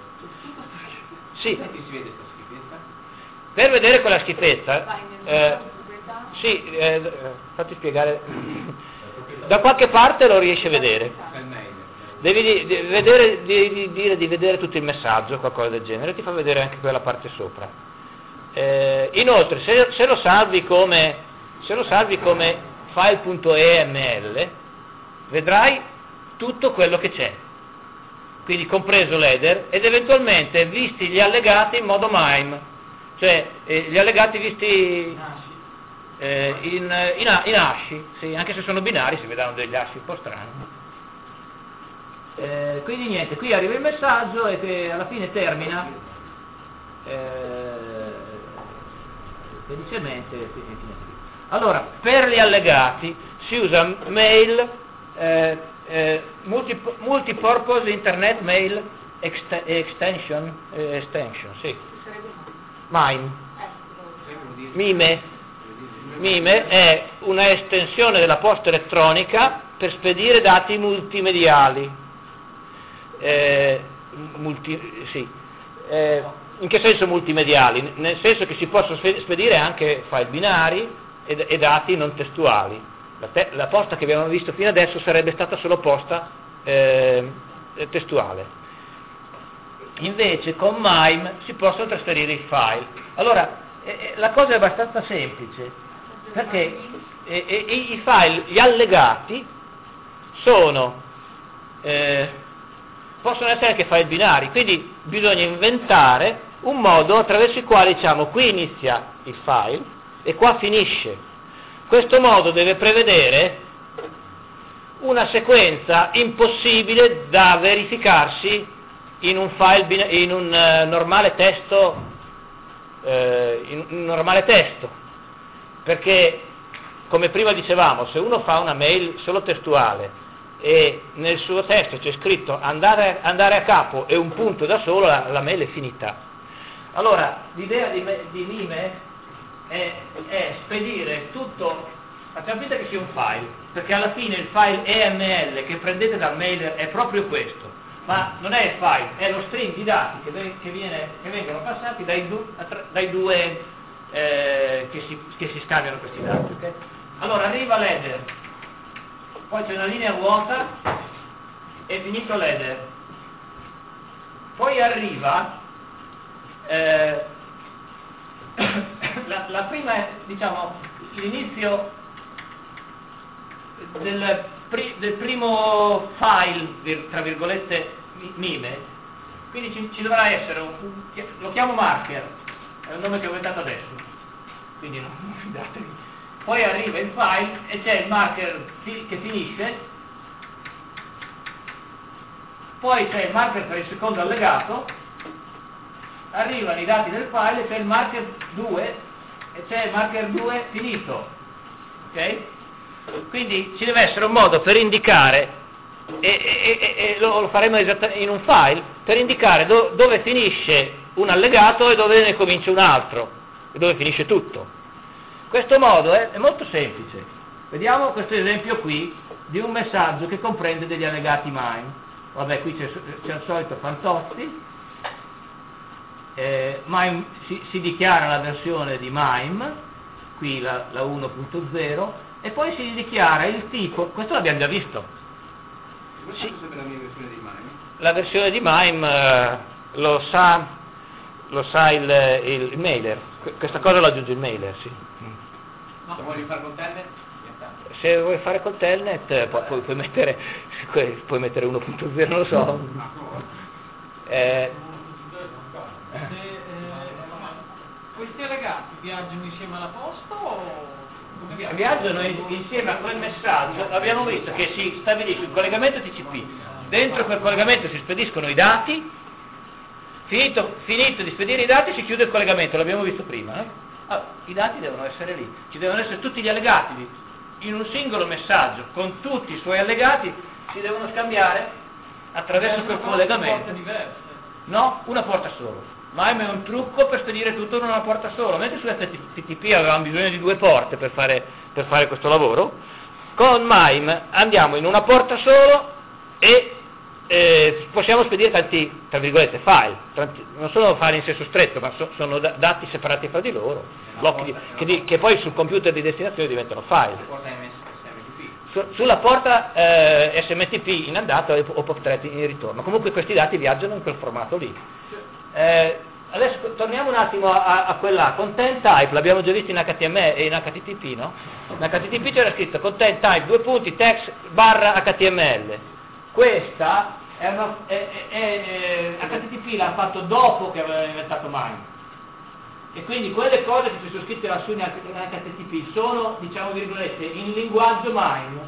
Sì. Perché si vede questa schifezza? Per vedere quella schifezza, eh, sì, eh, fatti spiegare, da qualche parte lo riesci a vedere. Il mail. Devi di, di vedere, di, di dire di vedere tutto il messaggio, qualcosa del genere, ti fa vedere anche quella parte sopra. Eh, inoltre, se, se lo salvi come se lo salvi come file.eml, vedrai tutto quello che c'è, quindi compreso l'header ed eventualmente visti gli allegati in modo MIME, cioè eh, gli allegati visti eh, in, in, in asci, sì, anche se sono binari si vedranno degli asci un po' strani. Eh, quindi niente, qui arriva il messaggio e che alla fine termina eh, felicemente. Allora, per gli allegati si usa mail eh, eh, multi, multipurpose internet mail ext- extension eh, extension, sì. MIME. MIME. MIME è una estensione della posta elettronica per spedire dati multimediali. Eh, multi, sì. eh, in che senso multimediali? Nel senso che si possono spedire anche file binari e, e dati non testuali. La, te, la posta che abbiamo visto fino adesso sarebbe stata solo posta eh, testuale. Invece con MIME si possono trasferire i file. Allora eh, la cosa è abbastanza semplice, perché eh, eh, i file, gli allegati sono eh, possono essere anche file binari, quindi bisogna inventare un modo attraverso il quale diciamo qui inizia il file e qua finisce. Questo modo deve prevedere una sequenza impossibile da verificarsi in un file bin- in un uh, normale testo uh, in un normale testo, perché come prima dicevamo, se uno fa una mail solo testuale e nel suo testo c'è scritto andare, andare a capo e un punto da solo, la, la mail è finita. Allora, l'idea di, di MIME è, è spedire tutto, facciamo finta che sia un file, perché alla fine il file E M L che prendete dal mailer è proprio questo, ma non è il file, è lo string di dati che, che, viene, che vengono passati dai, du, dai due eh, che, si, che si scambiano questi dati. Okay? allora arriva l'header, poi c'è una linea vuota, è finito l'header, poi arriva eh, la, la prima è, diciamo, l'inizio del, pri, del primo file, tra virgolette, mime, quindi ci, ci dovrà essere un, lo chiamo marker, è un nome che ho inventato adesso, quindi non, non fidatevi. Poi arriva il file e c'è il marker fi, che finisce, poi c'è il marker per il secondo allegato, arrivano i dati del file e c'è il marker due e c'è il marker due finito, ok? Quindi ci deve essere un modo per indicare, e, e, e, e lo, lo faremo esattamente in un file, per indicare do, dove finisce un allegato e dove ne comincia un altro, e dove finisce tutto. Questo modo è, è molto semplice. Vediamo questo esempio qui di un messaggio che comprende degli allegati MIME. Vabbè, qui c'è, c'è il solito Fantozzi, eh, MIME, si, si dichiara la versione di MIME, qui la, la uno punto zero, e poi si dichiara il tipo, questo l'abbiamo già visto. Questa sì. È la mia versione di MIME. La versione di MIME eh, lo sa, lo sa il, il, il mailer, questa cosa lo aggiunge il mailer, sì. No. Se vuoi rifare con Telnet? Se vuoi fare col Telnet pu- puoi, puoi mettere puoi mettere uno punto zero, non lo so. Eh, Se, eh, questi allegati viaggiano insieme alla posta o come viaggiano? Viaggiano in- insieme a quel messaggio, abbiamo visto che si stabilisce un collegamento T C P, dentro quel collegamento si spediscono i dati, finito, finito di spedire i dati si chiude il collegamento, l'abbiamo visto prima, eh? Allora, i dati devono essere lì, ci devono essere tutti gli allegati in un singolo messaggio con tutti i suoi allegati, si devono scambiare attraverso quel collegamento. No, una porta solo. MIME è un trucco per spedire tutto in una porta solo, mentre su H T T P avevamo bisogno di due porte per fare, per fare questo lavoro. Con MIME andiamo in una porta solo e Eh, possiamo spedire tanti, tra virgolette, file, tanti, non sono file in senso stretto, ma so, sono da, dati separati fra di loro, blocchi di, che, di, che poi sul computer di destinazione diventano file. Su, sulla porta eh, S M T P in andata o POP tre in ritorno. Comunque questi dati viaggiano in quel formato lì. Eh, adesso torniamo un attimo a, a quella content type, l'abbiamo già visto in H T M L e in H T T P, no? In H T T P c'era scritto content type due punti text barra H T M L. Questa è una, è, è, è, H T T P l'ha fatto dopo che aveva inventato MIME, e quindi quelle cose che ci sono scritte lassù in H T T P sono, diciamo virgolette, in linguaggio MIME.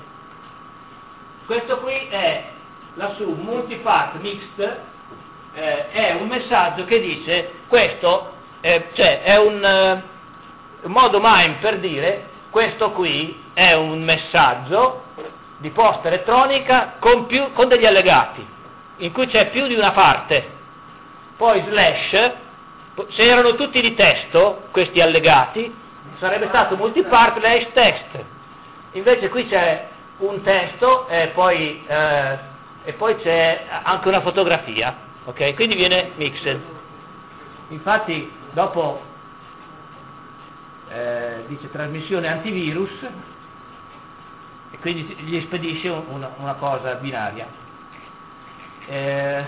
Questo qui è lassù multipath mixed, eh, è un messaggio che dice questo, eh, cioè è un, eh, un modo MIME per dire questo qui è un messaggio di posta elettronica con, più, con degli allegati, in cui c'è più di una parte, poi slash, se erano tutti di testo, questi allegati, sarebbe stato multipart slash text, invece qui c'è un testo e poi, eh, e poi c'è anche una fotografia, ok? Quindi viene mixed. Infatti dopo eh, dice trasmissione antivirus, e quindi gli spedisce una, una cosa binaria. Eh,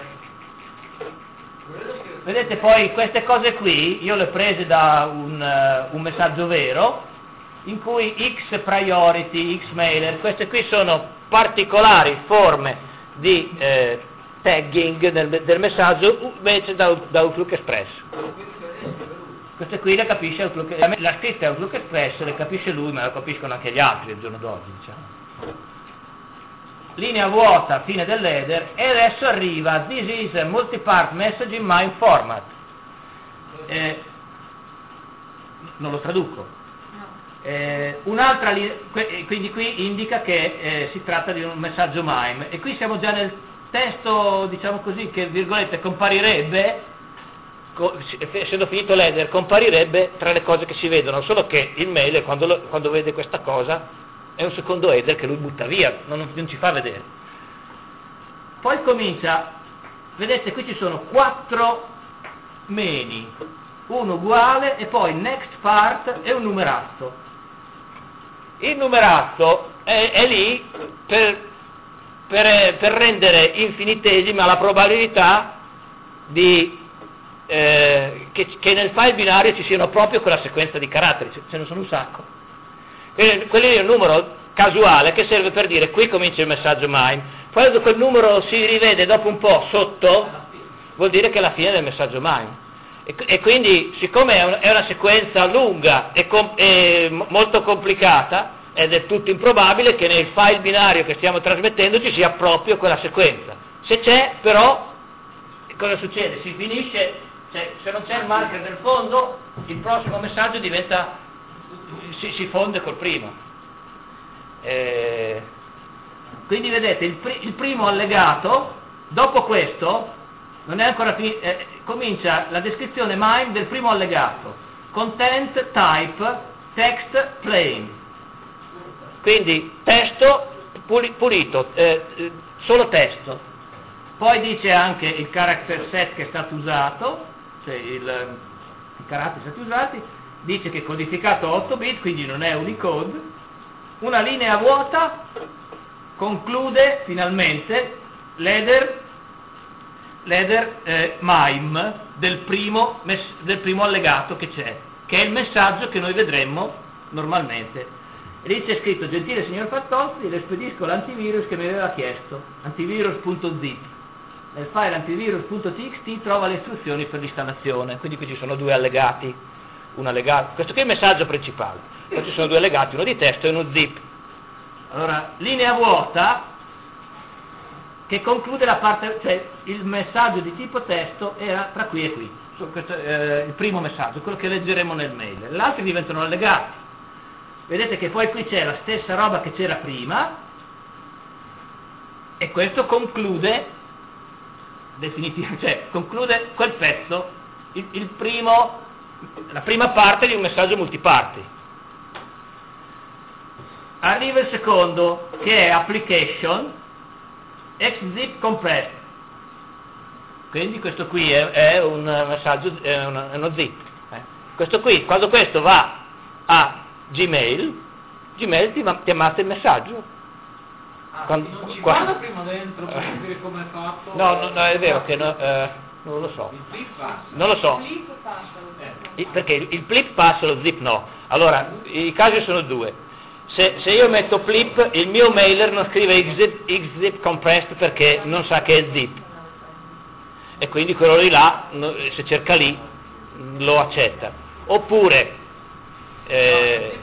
vedete poi queste cose qui, io le ho prese da un, uh, un messaggio vero, in cui X priority, X mailer, queste qui sono particolari forme di eh, tagging del, del messaggio invece da, da Outlook Express. Queste qui le capisce Outlook, la scritta Outlook Express le capisce lui, ma la capiscono anche gli altri al giorno d'oggi, diciamo. Linea vuota, fine dell'header, e adesso arriva this is a multipart message in MIME format. Eh, non lo traduco. Eh, un'altra li- quindi qui indica che eh, si tratta di un messaggio MIME, e qui siamo già nel testo, diciamo così, che virgolette comparirebbe, essendo finito l'header, comparirebbe tra le cose che si vedono, solo che il mail quando, lo, quando vede questa cosa è un secondo header che lui butta via, non, non ci fa vedere. Poi comincia, vedete qui ci sono quattro menu, uno uguale e poi next part e un numerato. Il numerato è, è lì per, per, per rendere infinitesima la probabilità di, eh, che, che nel file binario ci siano proprio quella sequenza di caratteri, ce, ce ne sono un sacco. Quindi, quello è un numero casuale che serve per dire qui comincia il messaggio MIME, quando quel numero si rivede dopo un po' sotto, vuol dire che è la fine del messaggio MIME. E, e quindi, siccome è una, è una sequenza lunga e, com, e molto complicata, è del tutto improbabile che nel file binario che stiamo trasmettendo ci sia proprio quella sequenza. Se c'è, però, cosa succede? Si finisce, cioè, se non c'è il marker nel fondo, il prossimo messaggio diventa, si, si fonde col primo. Eh, quindi vedete, il, pri, il primo allegato, dopo questo, non è ancora finito, eh, comincia la descrizione MIME del primo allegato, content type text plain, quindi testo pulito, eh, solo testo. Poi dice anche il character set che è stato usato, cioè il, i caratteri stati usati, dice che è codificato a otto bit, quindi non è Unicode. Una linea vuota conclude finalmente l'header l'header eh, MIME del primo, del primo allegato che c'è, che è il messaggio che noi vedremmo normalmente. E lì c'è scritto: gentile signor Fattozzi, le spedisco l'antivirus che mi aveva chiesto, antivirus.zip. Nel file antivirus.txt trova le istruzioni per l'installazione. Quindi qui ci sono due allegati, un allegato, questo qui è il messaggio principale, poi ci sono due allegati, uno di testo e uno zip. Allora, linea vuota che conclude la parte, cioè il messaggio di tipo testo era tra qui e qui, questo è il primo messaggio, quello che leggeremo nel mail. Gli altri diventano allegati. Vedete che poi qui c'è la stessa roba che c'era prima, e questo conclude definitivamente, cioè conclude quel pezzo, il, il primo, la prima parte di un messaggio multiparti. Arriva il secondo, che è application xzip compressed, quindi questo qui è, è un messaggio, è, una, è uno zip. Eh. Questo qui, quando questo va a Gmail, Gmail ti, ti ammazza il messaggio. Ah, quando, non ci quando, guarda prima dentro per capire come è fatto? No, no, no, è vero che no, eh, non lo so. Il flip passa. Non lo so. Flip passa. Il, perché il, il flip passa, lo zip no. Allora, i casi sono due. Se, se io metto flip, il mio mailer non scrive xzip, xzip compressed perché non sa che è zip. E quindi quello di là, se cerca lì, lo accetta. Oppure, eh,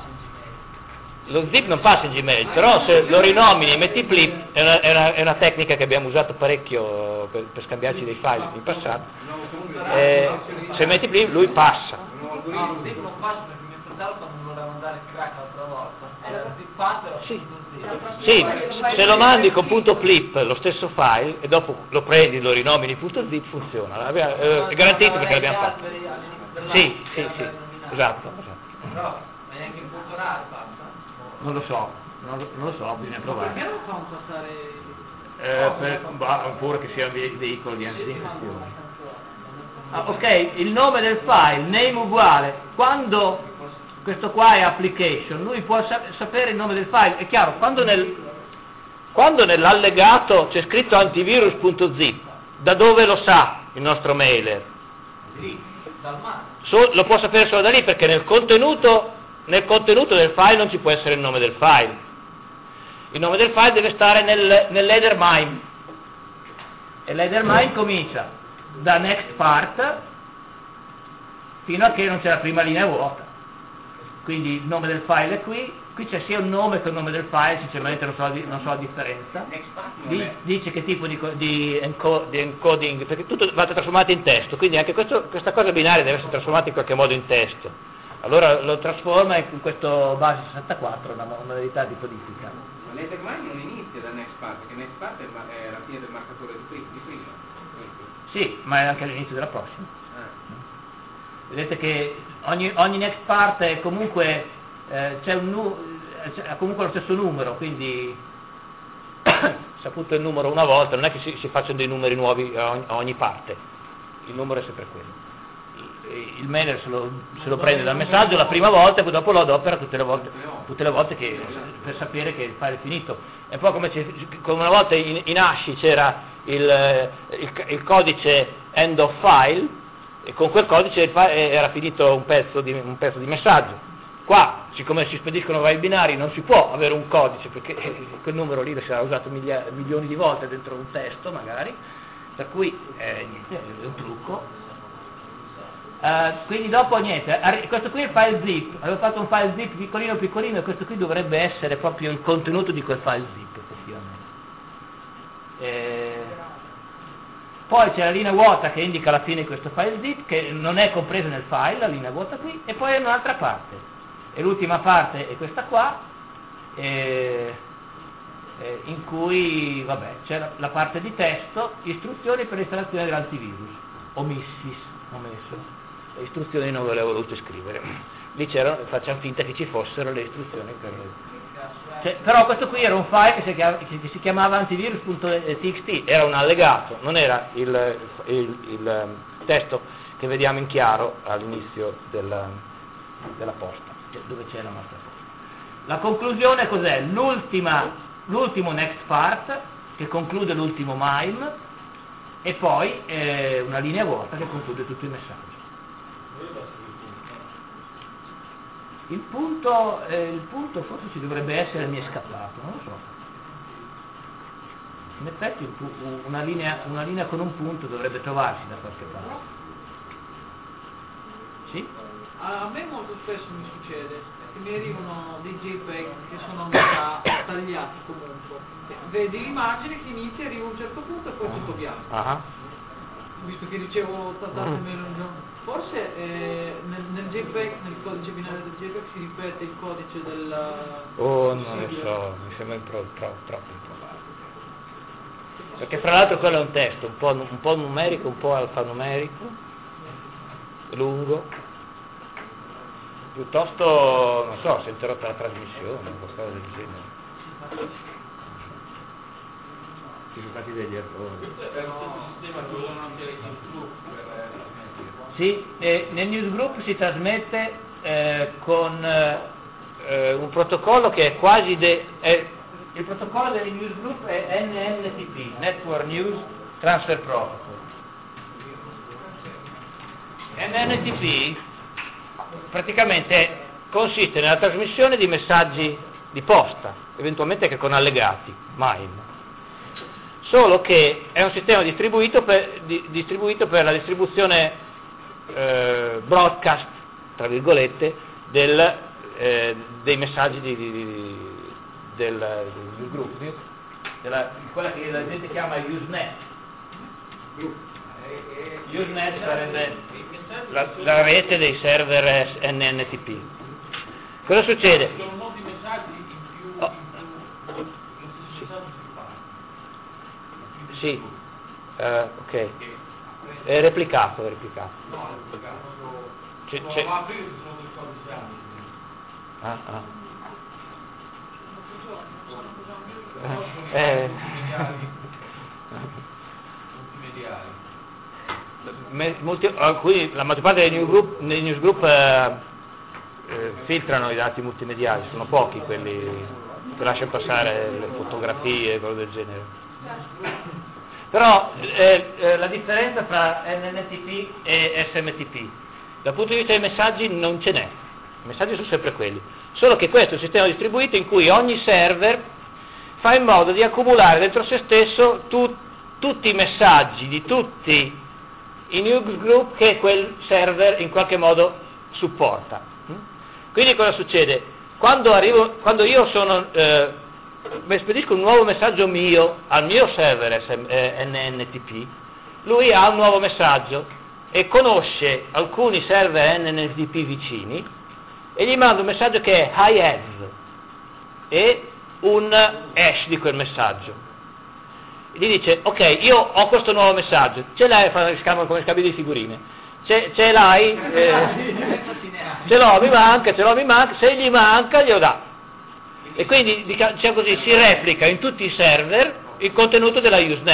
lo zip non passa in Gmail, però se lo rinomini e metti flip, è una, è, una, è una tecnica che abbiamo usato parecchio per, per scambiarci dei file in passato. Eh, se metti flip, lui passa. No, il zip non passa perché mi fratello quando mi voleva mandare il crack l'altra volta. Era zip passa e Sì. zip. Sì, se lo mandi con punto .flip lo stesso file e dopo lo prendi, lo rinomini punto .zip, funziona. Eh, è garantito perché l'abbiamo fatto. Sì, sì, sì, esatto, esatto. Però neanche il punto rare passa. Non lo so, non lo, non lo so, bisogna provare. Perché non fanno passare... Eh, per, bah, oppure che sia un ve- veicolo di antisinfezione. Ah, ok, il nome del file, name uguale. Quando questo qua è application, lui può sa- sapere il nome del file. È chiaro, quando, nel, quando nell'allegato c'è scritto antivirus.zip, da dove lo sa il nostro mailer? Dal mare. So, lo può sapere solo da lì, perché nel contenuto, nel contenuto del file non ci può essere il nome del file. Il nome del file deve stare nel, nell'header MIME. E l'header MIME comincia da next part fino a che non c'è la prima linea vuota. Quindi il nome del file è qui, qui c'è sia un nome che un nome del file, sinceramente non so, non so la differenza. Di, dice che tipo di, di, enco, di encoding, perché tutto va trasformato in testo, quindi anche questo, questa cosa binaria deve essere trasformata in qualche modo in testo. Allora lo trasforma in questo base sessantaquattro, una modalità di codifica. Ma l'header MIME non inizia da next part, perché next part è, ma- è la fine del marcatore di prima. Di prima. Sì, ma è anche all'inizio della prossima. Ah. Vedete che ogni, ogni next part è comunque, eh, c'è un nu- c'è- ha comunque lo stesso numero, quindi se appunto il numero una volta, non è che si, si facciano dei numeri nuovi a ogni, a ogni parte, il numero è sempre quello. il mailer se lo, se lo prende dal messaggio la prima volta e poi dopo lo adopera tutte le volte, tutte le volte che, per sapere che il file è finito. È un po' come, come una volta in, in ASCII c'era il, il, il codice end of file e con quel codice il file era finito un pezzo di, un pezzo di messaggio. Qua, siccome si spediscono file binari, non si può avere un codice perché quel numero lì sarà usato miglia, milioni di volte dentro un testo magari, per cui eh, niente, è un trucco. Uh, quindi dopo niente, arri- questo qui è il file zip, avevo fatto un file zip piccolino piccolino e questo qui dovrebbe essere proprio il contenuto di quel file zip effettivamente. E... poi c'è la linea vuota che indica la fine di questo file zip che non è compresa nel file, la linea vuota qui, e poi è un'altra parte, e l'ultima parte è questa qua, e... E in cui vabbè, c'è la, la parte di testo, istruzioni per l'installazione dell'antivirus, omissis, omesso. Le istruzioni non ve le ho volute scrivere, lì c'erano, facciamo finta che ci fossero le istruzioni per... cioè, però questo qui era un file che si, chiama, che si chiamava antivirus.txt, era un allegato, non era il, il, il, il testo che vediamo in chiaro all'inizio della, della posta, dove c'è la nostra posta. La conclusione cos'è? L'ultima, l'ultimo next part che conclude l'ultimo mime e poi eh, una linea vuota che conclude tutti i messaggi. Il punto, eh, il punto forse ci dovrebbe essere, mi è scappato, non lo so. In effetti una linea, una linea con un punto dovrebbe trovarsi da qualche parte. Sì? A me molto spesso mi succede che mi arrivano dei JPEG che sono a metà tagliati comunque. Vedi l'immagine che inizia, arriva a un certo punto e poi è tutto bianco. Uh-huh. Visto che ricevo tante mail un giorno. Forse eh, nel, nel JPEG, nel codice binario del JPEG si ripete il codice del... Oh, non lo so, mi sembra impro- troppo, troppo improbabile. Perché fra l'altro quello è un testo, un po', un po' numerico, un po' alfanumerico, lungo. Piuttosto, non so, si è interrotta la trasmissione o qualcosa del genere. Ci sono stati degli errori. Questo è lo stesso sistema che usano anche i newsgroup per trasmettere. Sì, eh, nel newsgroup si trasmette eh, con eh, un protocollo che è quasi de, è, il protocollo del newsgroup è N N T P, Network News Transfer Protocol. N N T P praticamente consiste nella trasmissione di messaggi di posta, eventualmente anche con allegati, MIME. Solo che è un sistema distribuito per, di, distribuito per la distribuzione eh, broadcast, tra virgolette, del, eh, dei messaggi di, di, di, del, del gruppo, della, quella che la gente chiama Usenet. Usenet sarebbe la, la rete dei server N N T P. Cosa succede? Sono molti messaggi in più, Oh. in più, lo stesso messaggio si fa. Sì, eh, ok. È replicato, è replicato. No, è replicato. C'è, No, c'è... ma aprire sono dei codici altri. Ah, ah. Però sono i Eh. multimediali. Multimediali. Me- molti, alcuni, la maggior parte dei newsgroup, dei newsgroup eh, eh, filtrano i dati multimediali, sono pochi quelli che lasciano passare le fotografie e cose del genere. Però eh, eh, la differenza tra N N T P e S M T P dal punto di vista dei messaggi non ce n'è, i messaggi sono sempre quelli, solo che questo è un sistema distribuito in cui ogni server fa in modo di accumulare dentro se stesso tu, tutti i messaggi di tutti i newsgroup che quel server in qualche modo supporta. Quindi cosa succede? Quando, arrivo, quando io sono, eh, spedisco un nuovo messaggio mio al mio server eh, N N T P, lui ha un nuovo messaggio e conosce alcuni server N N T P vicini e gli manda un messaggio che è hi has e un hash di quel messaggio. Gli dice, ok, io ho questo nuovo messaggio, ce l'hai, fa scambio come scambio di figurine, ce, ce l'hai, eh, ce l'ho, mi manca, ce l'ho, mi manca, se gli manca glielo dà. E quindi, diciamo così, si replica in tutti i server il contenuto della Usenet.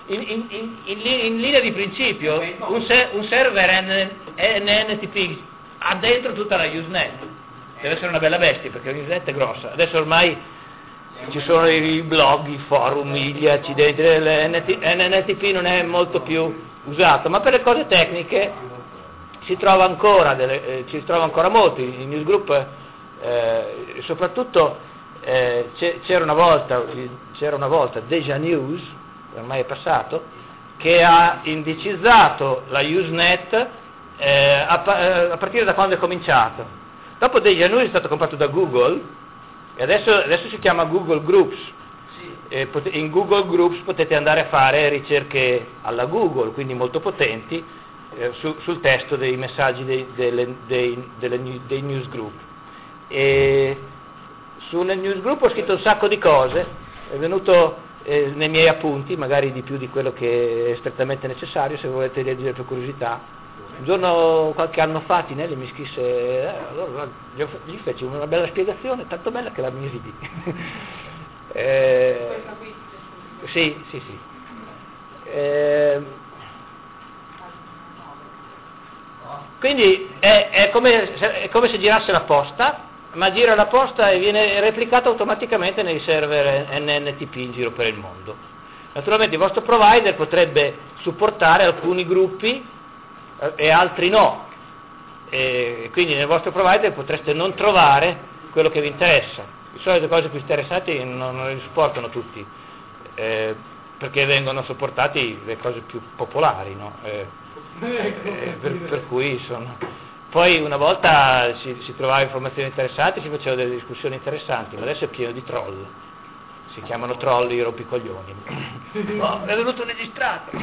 in, in, in, in, li- in linea di principio un, se- un server N N T P ha dentro tutta la Usenet, deve essere una bella bestia perché la Usenet è grossa. Adesso ormai ci sono i blog, i forum, gli accidenti, N N T P non è molto più usato, ma per le cose tecniche si trova ancora, delle, eh, ci si trova ancora molto, i newsgroup, eh, soprattutto eh, c'era una volta, c'era una volta Deja News, ormai è passato, che ha indicizzato la Usenet eh, a, a partire da quando è cominciato. Dopo Deja News è stato comprato da Google e adesso, adesso si chiama Google Groups. E in Google Groups potete andare a fare ricerche alla Google, quindi molto potenti, eh, su, sul testo dei messaggi dei, delle, dei, delle, dei newsgroup. E su nel newsgroup ho scritto un sacco di cose, è venuto eh, nei miei appunti, magari di più di quello che è strettamente necessario, se volete leggere per curiosità. Un giorno, qualche anno fa, Tinelli mi scrisse, eh, allora, gli feci una bella spiegazione, tanto bella che la misi lì. Eh, sì, sì, sì. Eh, quindi è, è, come, è come se girasse la posta, ma gira la posta e viene replicata automaticamente nei server N N T P in giro per il mondo. Naturalmente il vostro provider potrebbe supportare alcuni gruppi eh, e altri no, e quindi nel vostro provider potreste non trovare quello che vi interessa. Di solito le cose più interessanti non, non le supportano tutti, eh, perché vengono supportati le cose più popolari, no? eh, eh, per, per cui sono... Poi una volta si, si trovava informazioni interessanti, si facevano delle discussioni interessanti, ma adesso è pieno di troll, si chiamano troll i rompicoglioni. Oh, è venuto un registrato!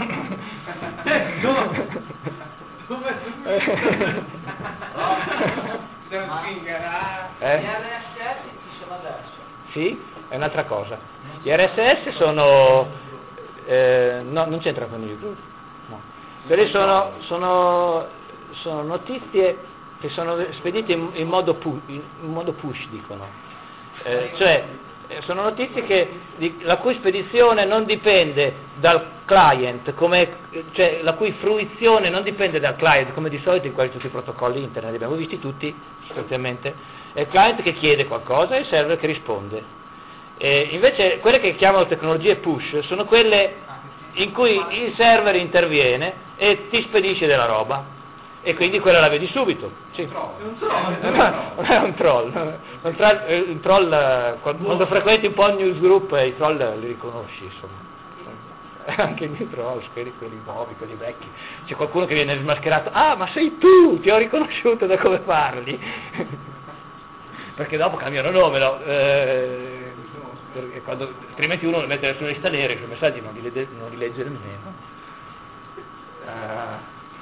eh? Adesso. Sì, è un'altra cosa. Gli R S S sono, eh, no, non c'entra con il gruppo, no. Quelli sono, sono, sono notizie che sono spedite in, in, modo, pu, in, in modo push, dicono. Eh, cioè, sono notizie che, di, la cui spedizione non dipende dal client, come, cioè la cui fruizione non dipende dal client, come di solito in quasi tutti i protocolli internet, li abbiamo visti tutti, sostanzialmente. È il client che chiede qualcosa e il server che risponde. E invece quelle che chiamano tecnologie push sono quelle in cui il server interviene e ti spedisce della roba e quindi quella la vedi subito. Sì. Non è un troll. Un troll, un troll quando frequenti un po' il newsgroup i troll li riconosci, insomma. Anche i trolls, quelli, quelli nuovi, quelli vecchi. C'è qualcuno che viene smascherato, ah ma sei tu, ti ho riconosciuto da come parli. Perché dopo cambiano nome, no? eh, quando, altrimenti uno mette sulla lista nera, i suoi messaggi non li, legge, non li legge nemmeno. Uh,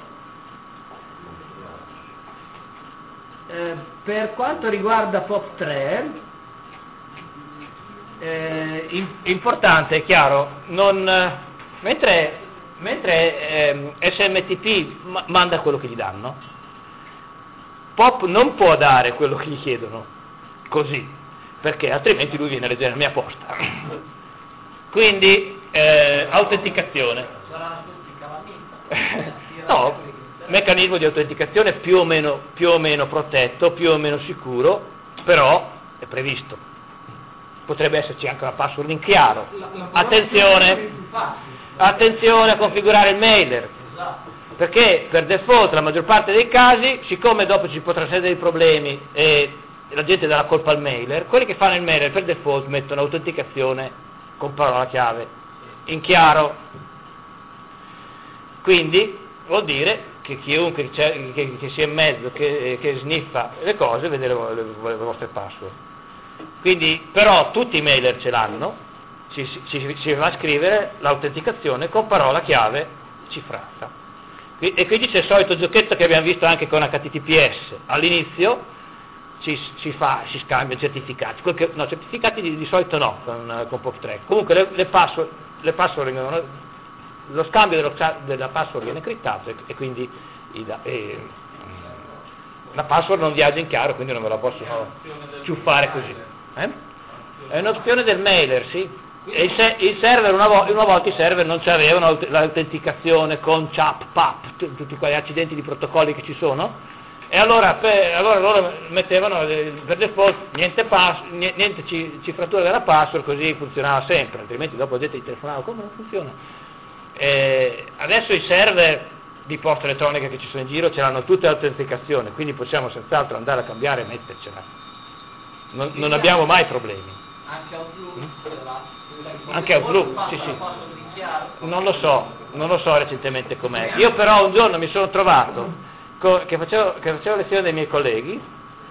eh, per quanto riguarda Pop tre, eh, in, importante, è chiaro, non, mentre, mentre eh, S M T P ma, manda quello che gli danno, Pop non può dare quello che gli chiedono. Così, perché altrimenti lui viene a leggere la mia posta. Quindi, eh, autenticazione. No, meccanismo di autenticazione più o meno, più o meno protetto, più o meno sicuro, però è previsto. Potrebbe esserci anche una password in chiaro. Attenzione, attenzione a configurare il mailer. Perché per default, la maggior parte dei casi, siccome dopo ci potranno essere dei problemi e la gente dà la colpa al mailer, quelli che fanno il mailer per default mettono autenticazione con parola chiave in chiaro. Quindi vuol dire che chiunque che, che, che sia in mezzo, che, che sniffa le cose, vede le, le, le vostre password. Quindi, però tutti i mailer ce l'hanno, ci, ci, ci va a scrivere l'autenticazione con parola chiave cifrata. E quindi c'è il solito giochetto che abbiamo visto anche con H T T P S. All'inizio si, si, fa, si scambiano certificati, che, no, certificati di, di solito no, con, con Pop tre. Comunque le, le password, le password vengono, lo scambio dello, della password viene criptato e, e quindi il, e, la password non viaggia in chiaro, quindi non me la posso ciuffare così. Eh? È un'opzione del mailer, sì. E il, se- il server, una, vo- una volta i server non c'avevano aut- l'autenticazione con chap, pap, t- tutti quegli accidenti di protocolli che ci sono, e allora, per, allora loro mettevano eh, per default niente, pass- niente ci- cifratura della password, così funzionava sempre, altrimenti dopo la gente ti telefonava, come non funziona? E adesso i server di posta elettronica che ci sono in giro ce l'hanno tutte l'autenticazione, quindi possiamo senz'altro andare a cambiare e mettercela, non, non abbiamo mai problemi. Anche Outlook, Mm? Anche Outlook, sì sì, non lo so, non lo so recentemente com'è. Io però un giorno mi sono trovato co- che, facevo, che facevo lezione dei miei colleghi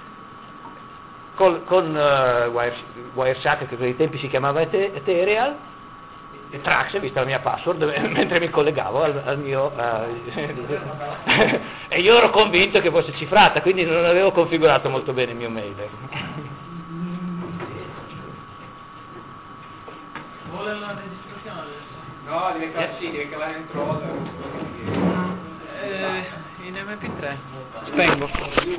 col, con uh, Wires- Wireshark, che per i tempi si chiamava Ete- Ethereal, e Trax, vista la mia password, mentre mi collegavo al, al mio... Uh, e io ero convinto che fosse cifrata, quindi non avevo configurato molto bene il mio mailer. vuole la registrazione adesso? No, deve cavare, sì, deve cavare dentro. Eh, in M P tre. Spengo.